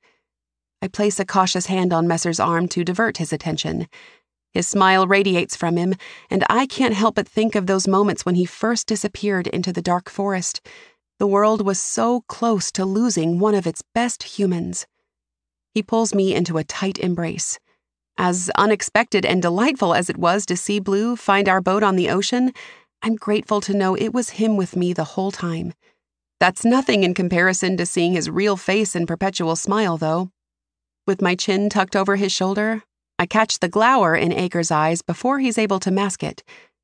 I place a cautious hand on Messer's arm to divert his attention. His smile radiates from him, and I can't help but think of those moments when he first disappeared into the dark forest. The world was so close to losing one of its best humans. He pulls me into a tight embrace. As unexpected and delightful as it was to see Blue find our boat on the ocean, I'm grateful to know it was him with me the whole time. That's nothing in comparison to seeing his real face and perpetual smile, though. With my chin tucked over his shoulder, I catch the glower in Aker's eyes before he's able to mask it.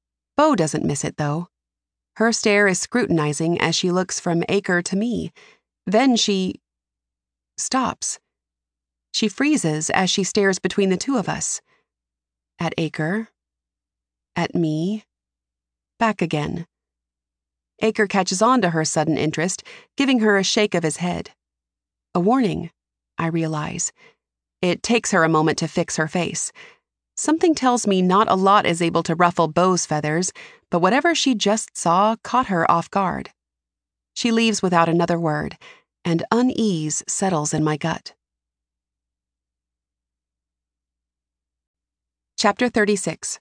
Bo doesn't miss it, though. Her stare is scrutinizing as she looks from Aker to me. Then she stops. She freezes as she stares between the two of us. At Aker. At me. Back again. Aker catches on to her sudden interest, giving her a shake of his head. A warning, I realize. It takes her a moment to fix her face. Something tells me not a lot is able to ruffle Bo's feathers, but whatever she just saw caught her off guard. She leaves without another word, and unease settles in my gut. Chapter 36.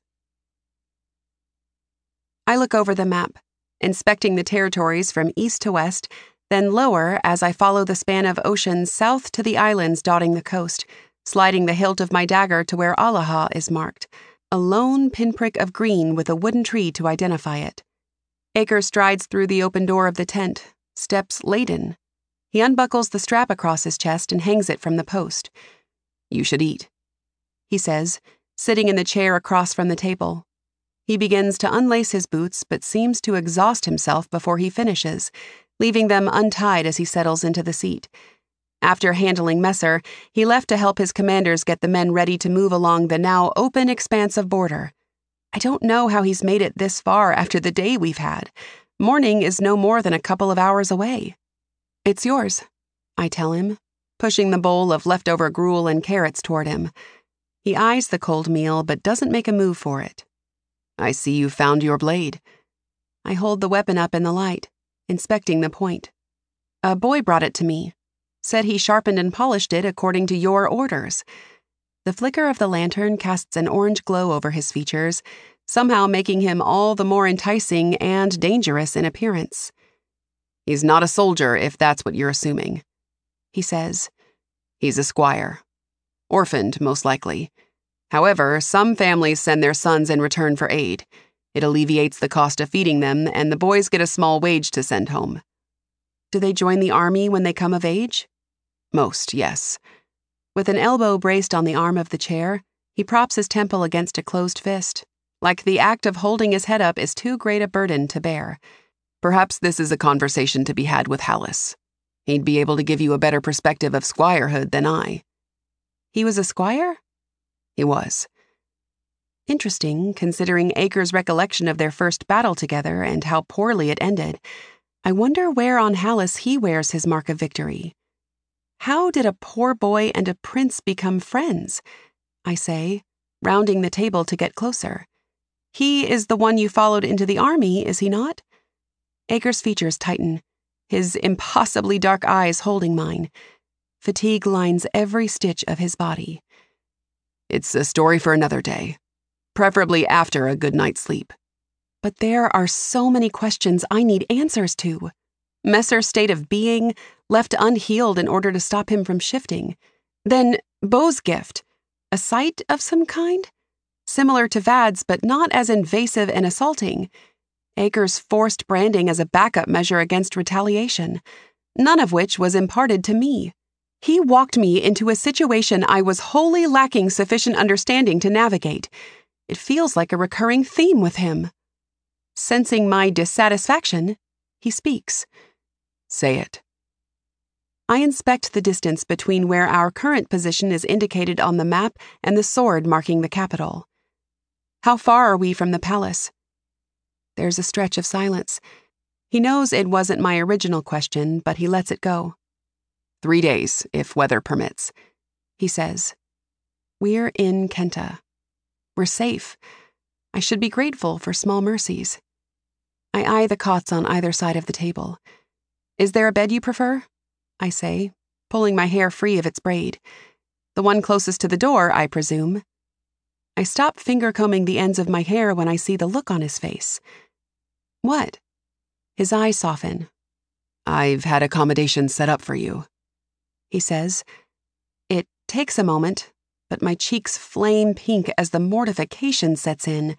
I look over the map, inspecting the territories from east to west, then lower as I follow the span of ocean south to the islands dotting the coast, sliding the hilt of my dagger to where Allaha is marked, a lone pinprick of green with a wooden tree to identify it. Aker strides through the open door of the tent, steps laden. He unbuckles the strap across his chest and hangs it from the post. "You should eat," he says, sitting in the chair across from the table. He begins to unlace his boots but seems to exhaust himself before he finishes, leaving them untied as he settles into the seat. After handling Messer, he left to help his commanders get the men ready to move along the now open expanse of border. I don't know how he's made it this far after the day we've had. Morning is no more than a couple of hours away. "It's yours," I tell him, pushing the bowl of leftover gruel and carrots toward him. He eyes the cold meal but doesn't make a move for it. "I see you found your blade." I hold the weapon up in the light, inspecting the point. "A boy brought it to me. Said he sharpened and polished it according to your orders." The flicker of the lantern casts an orange glow over his features, somehow making him all the more enticing and dangerous in appearance. "He's not a soldier, if that's what you're assuming," he says. "He's a squire. Orphaned, most likely. However, some families send their sons in return for aid. It alleviates the cost of feeding them, and the boys get a small wage to send home." "Do they join the army when they come of age?" "Most, yes." With an elbow braced on the arm of the chair, he props his temple against a closed fist, like the act of holding his head up is too great a burden to bear. "Perhaps this is a conversation to be had with Hallis. He'd be able to give you a better perspective of squirehood than I." "He was a squire?" "He was." Interesting, considering Aker's recollection of their first battle together and how poorly it ended. I wonder where on Hallis he wears his mark of victory. "How did a poor boy and a prince become friends?" I say, rounding the table to get closer. "He is the one you followed into the army, is he not?" Aker's features tighten, his impossibly dark eyes holding mine. Fatigue lines every stitch of his body. "It's a story for another day, preferably after a good night's sleep." But there are so many questions I need answers to. Messer's state of being, left unhealed in order to stop him from shifting. Then Bo's gift, a sight of some kind? Similar to Vad's, but not as invasive and assaulting. Aker's forced branding as a backup measure against retaliation, none of which was imparted to me. He walked me into a situation I was wholly lacking sufficient understanding to navigate. It feels like a recurring theme with him. Sensing my dissatisfaction, he speaks. "Say it." I inspect the distance between where our current position is indicated on the map and the sword marking the capital. "How far are we from the palace?" There's a stretch of silence. He knows it wasn't my original question, but he lets it go. 3 days, if weather permits," he says. We're in Kenta. We're safe. I should be grateful for small mercies. I eye the cots on either side of the table. "Is there a bed you prefer?" I say, pulling my hair free of its braid. "The one closest to the door, I presume." I stop finger-combing the ends of my hair when I see the look on his face. "What?" His eyes soften. "I've had accommodations set up for you," he says. It takes a moment, but my cheeks flame pink as the mortification sets in.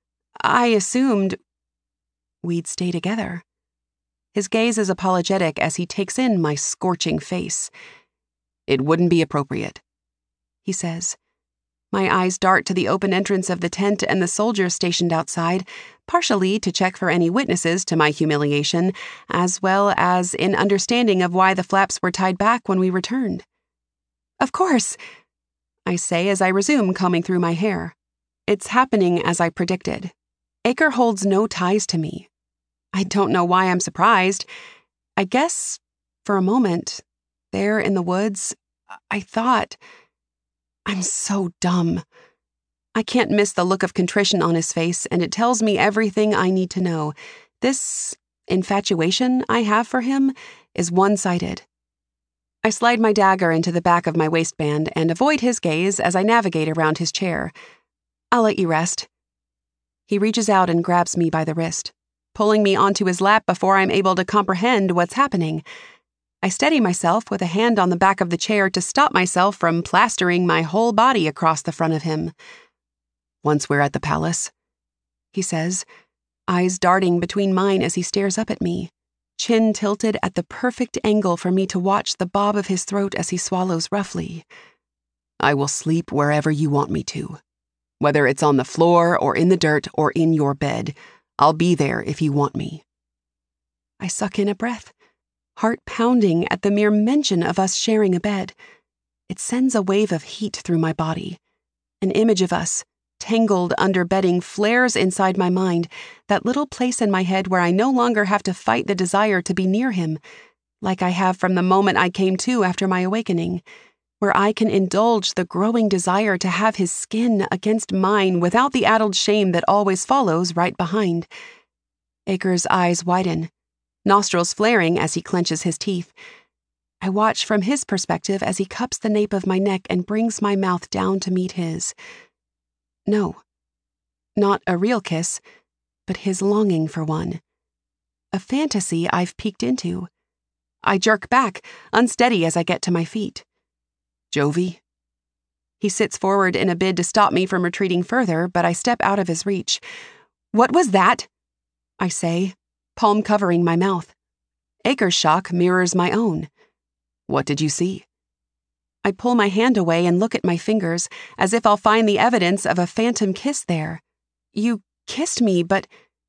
I assumed we'd stay together. His gaze is apologetic as he takes in my scorching face. "It wouldn't be appropriate," he says. My eyes dart to the open entrance of the tent and the soldiers stationed outside, partially to check for any witnesses to my humiliation, as well as in understanding of why the flaps were tied back when we returned. "Of course," I say as I resume combing through my hair. It's happening as I predicted. Aker holds no ties to me. I don't know why I'm surprised. I guess, for a moment, there in the woods, I thought, I'm so dumb. I can't miss the look of contrition on his face, and it tells me everything I need to know. This infatuation I have for him is one-sided. I slide my dagger into the back of my waistband and avoid his gaze as I navigate around his chair. I'll let you rest. He reaches out and grabs me by the wrist, pulling me onto his lap before I'm able to comprehend what's happening. I steady myself with a hand on the back of the chair to stop myself from plastering my whole body across the front of him. Once we're at the palace, he says, eyes darting between mine as he stares up at me, chin tilted at the perfect angle for me to watch the bob of his throat as he swallows roughly. I will sleep wherever you want me to. Whether it's on the floor or in the dirt or in your bed, I'll be there if you want me. I suck in a breath, heart pounding at the mere mention of us sharing a bed. It sends a wave of heat through my body. An image of us, tangled under bedding, flares inside my mind, that little place in my head where I no longer have to fight the desire to be near him, like I have from the moment I came to after my awakening, where I can indulge the growing desire to have his skin against mine without the addled shame that always follows right behind. Aker's eyes widen, nostrils flaring as he clenches his teeth. I watch from his perspective as he cups the nape of my neck and brings my mouth down to meet his. No, not a real kiss, but his longing for one. A fantasy I've peeked into. I jerk back, unsteady as I get to my feet. Jovi? He sits forward in a bid to stop me from retreating further, but I step out of his reach. What was that? I say, palm covering my mouth. Aker's shock mirrors my own. What did you see? I pull my hand away and look at my fingers, as if I'll find the evidence of a phantom kiss there. You kissed me, but...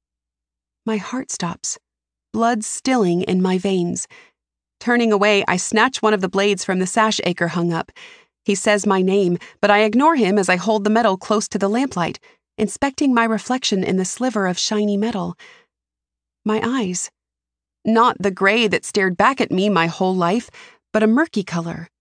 My heart stops, blood stilling in my veins. Turning away, I snatch one of the blades from the sash Aker hung up. He says my name, but I ignore him as I hold the metal close to the lamplight, inspecting my reflection in the sliver of shiny metal. My eyes. Not the gray that stared back at me my whole life, but a murky color,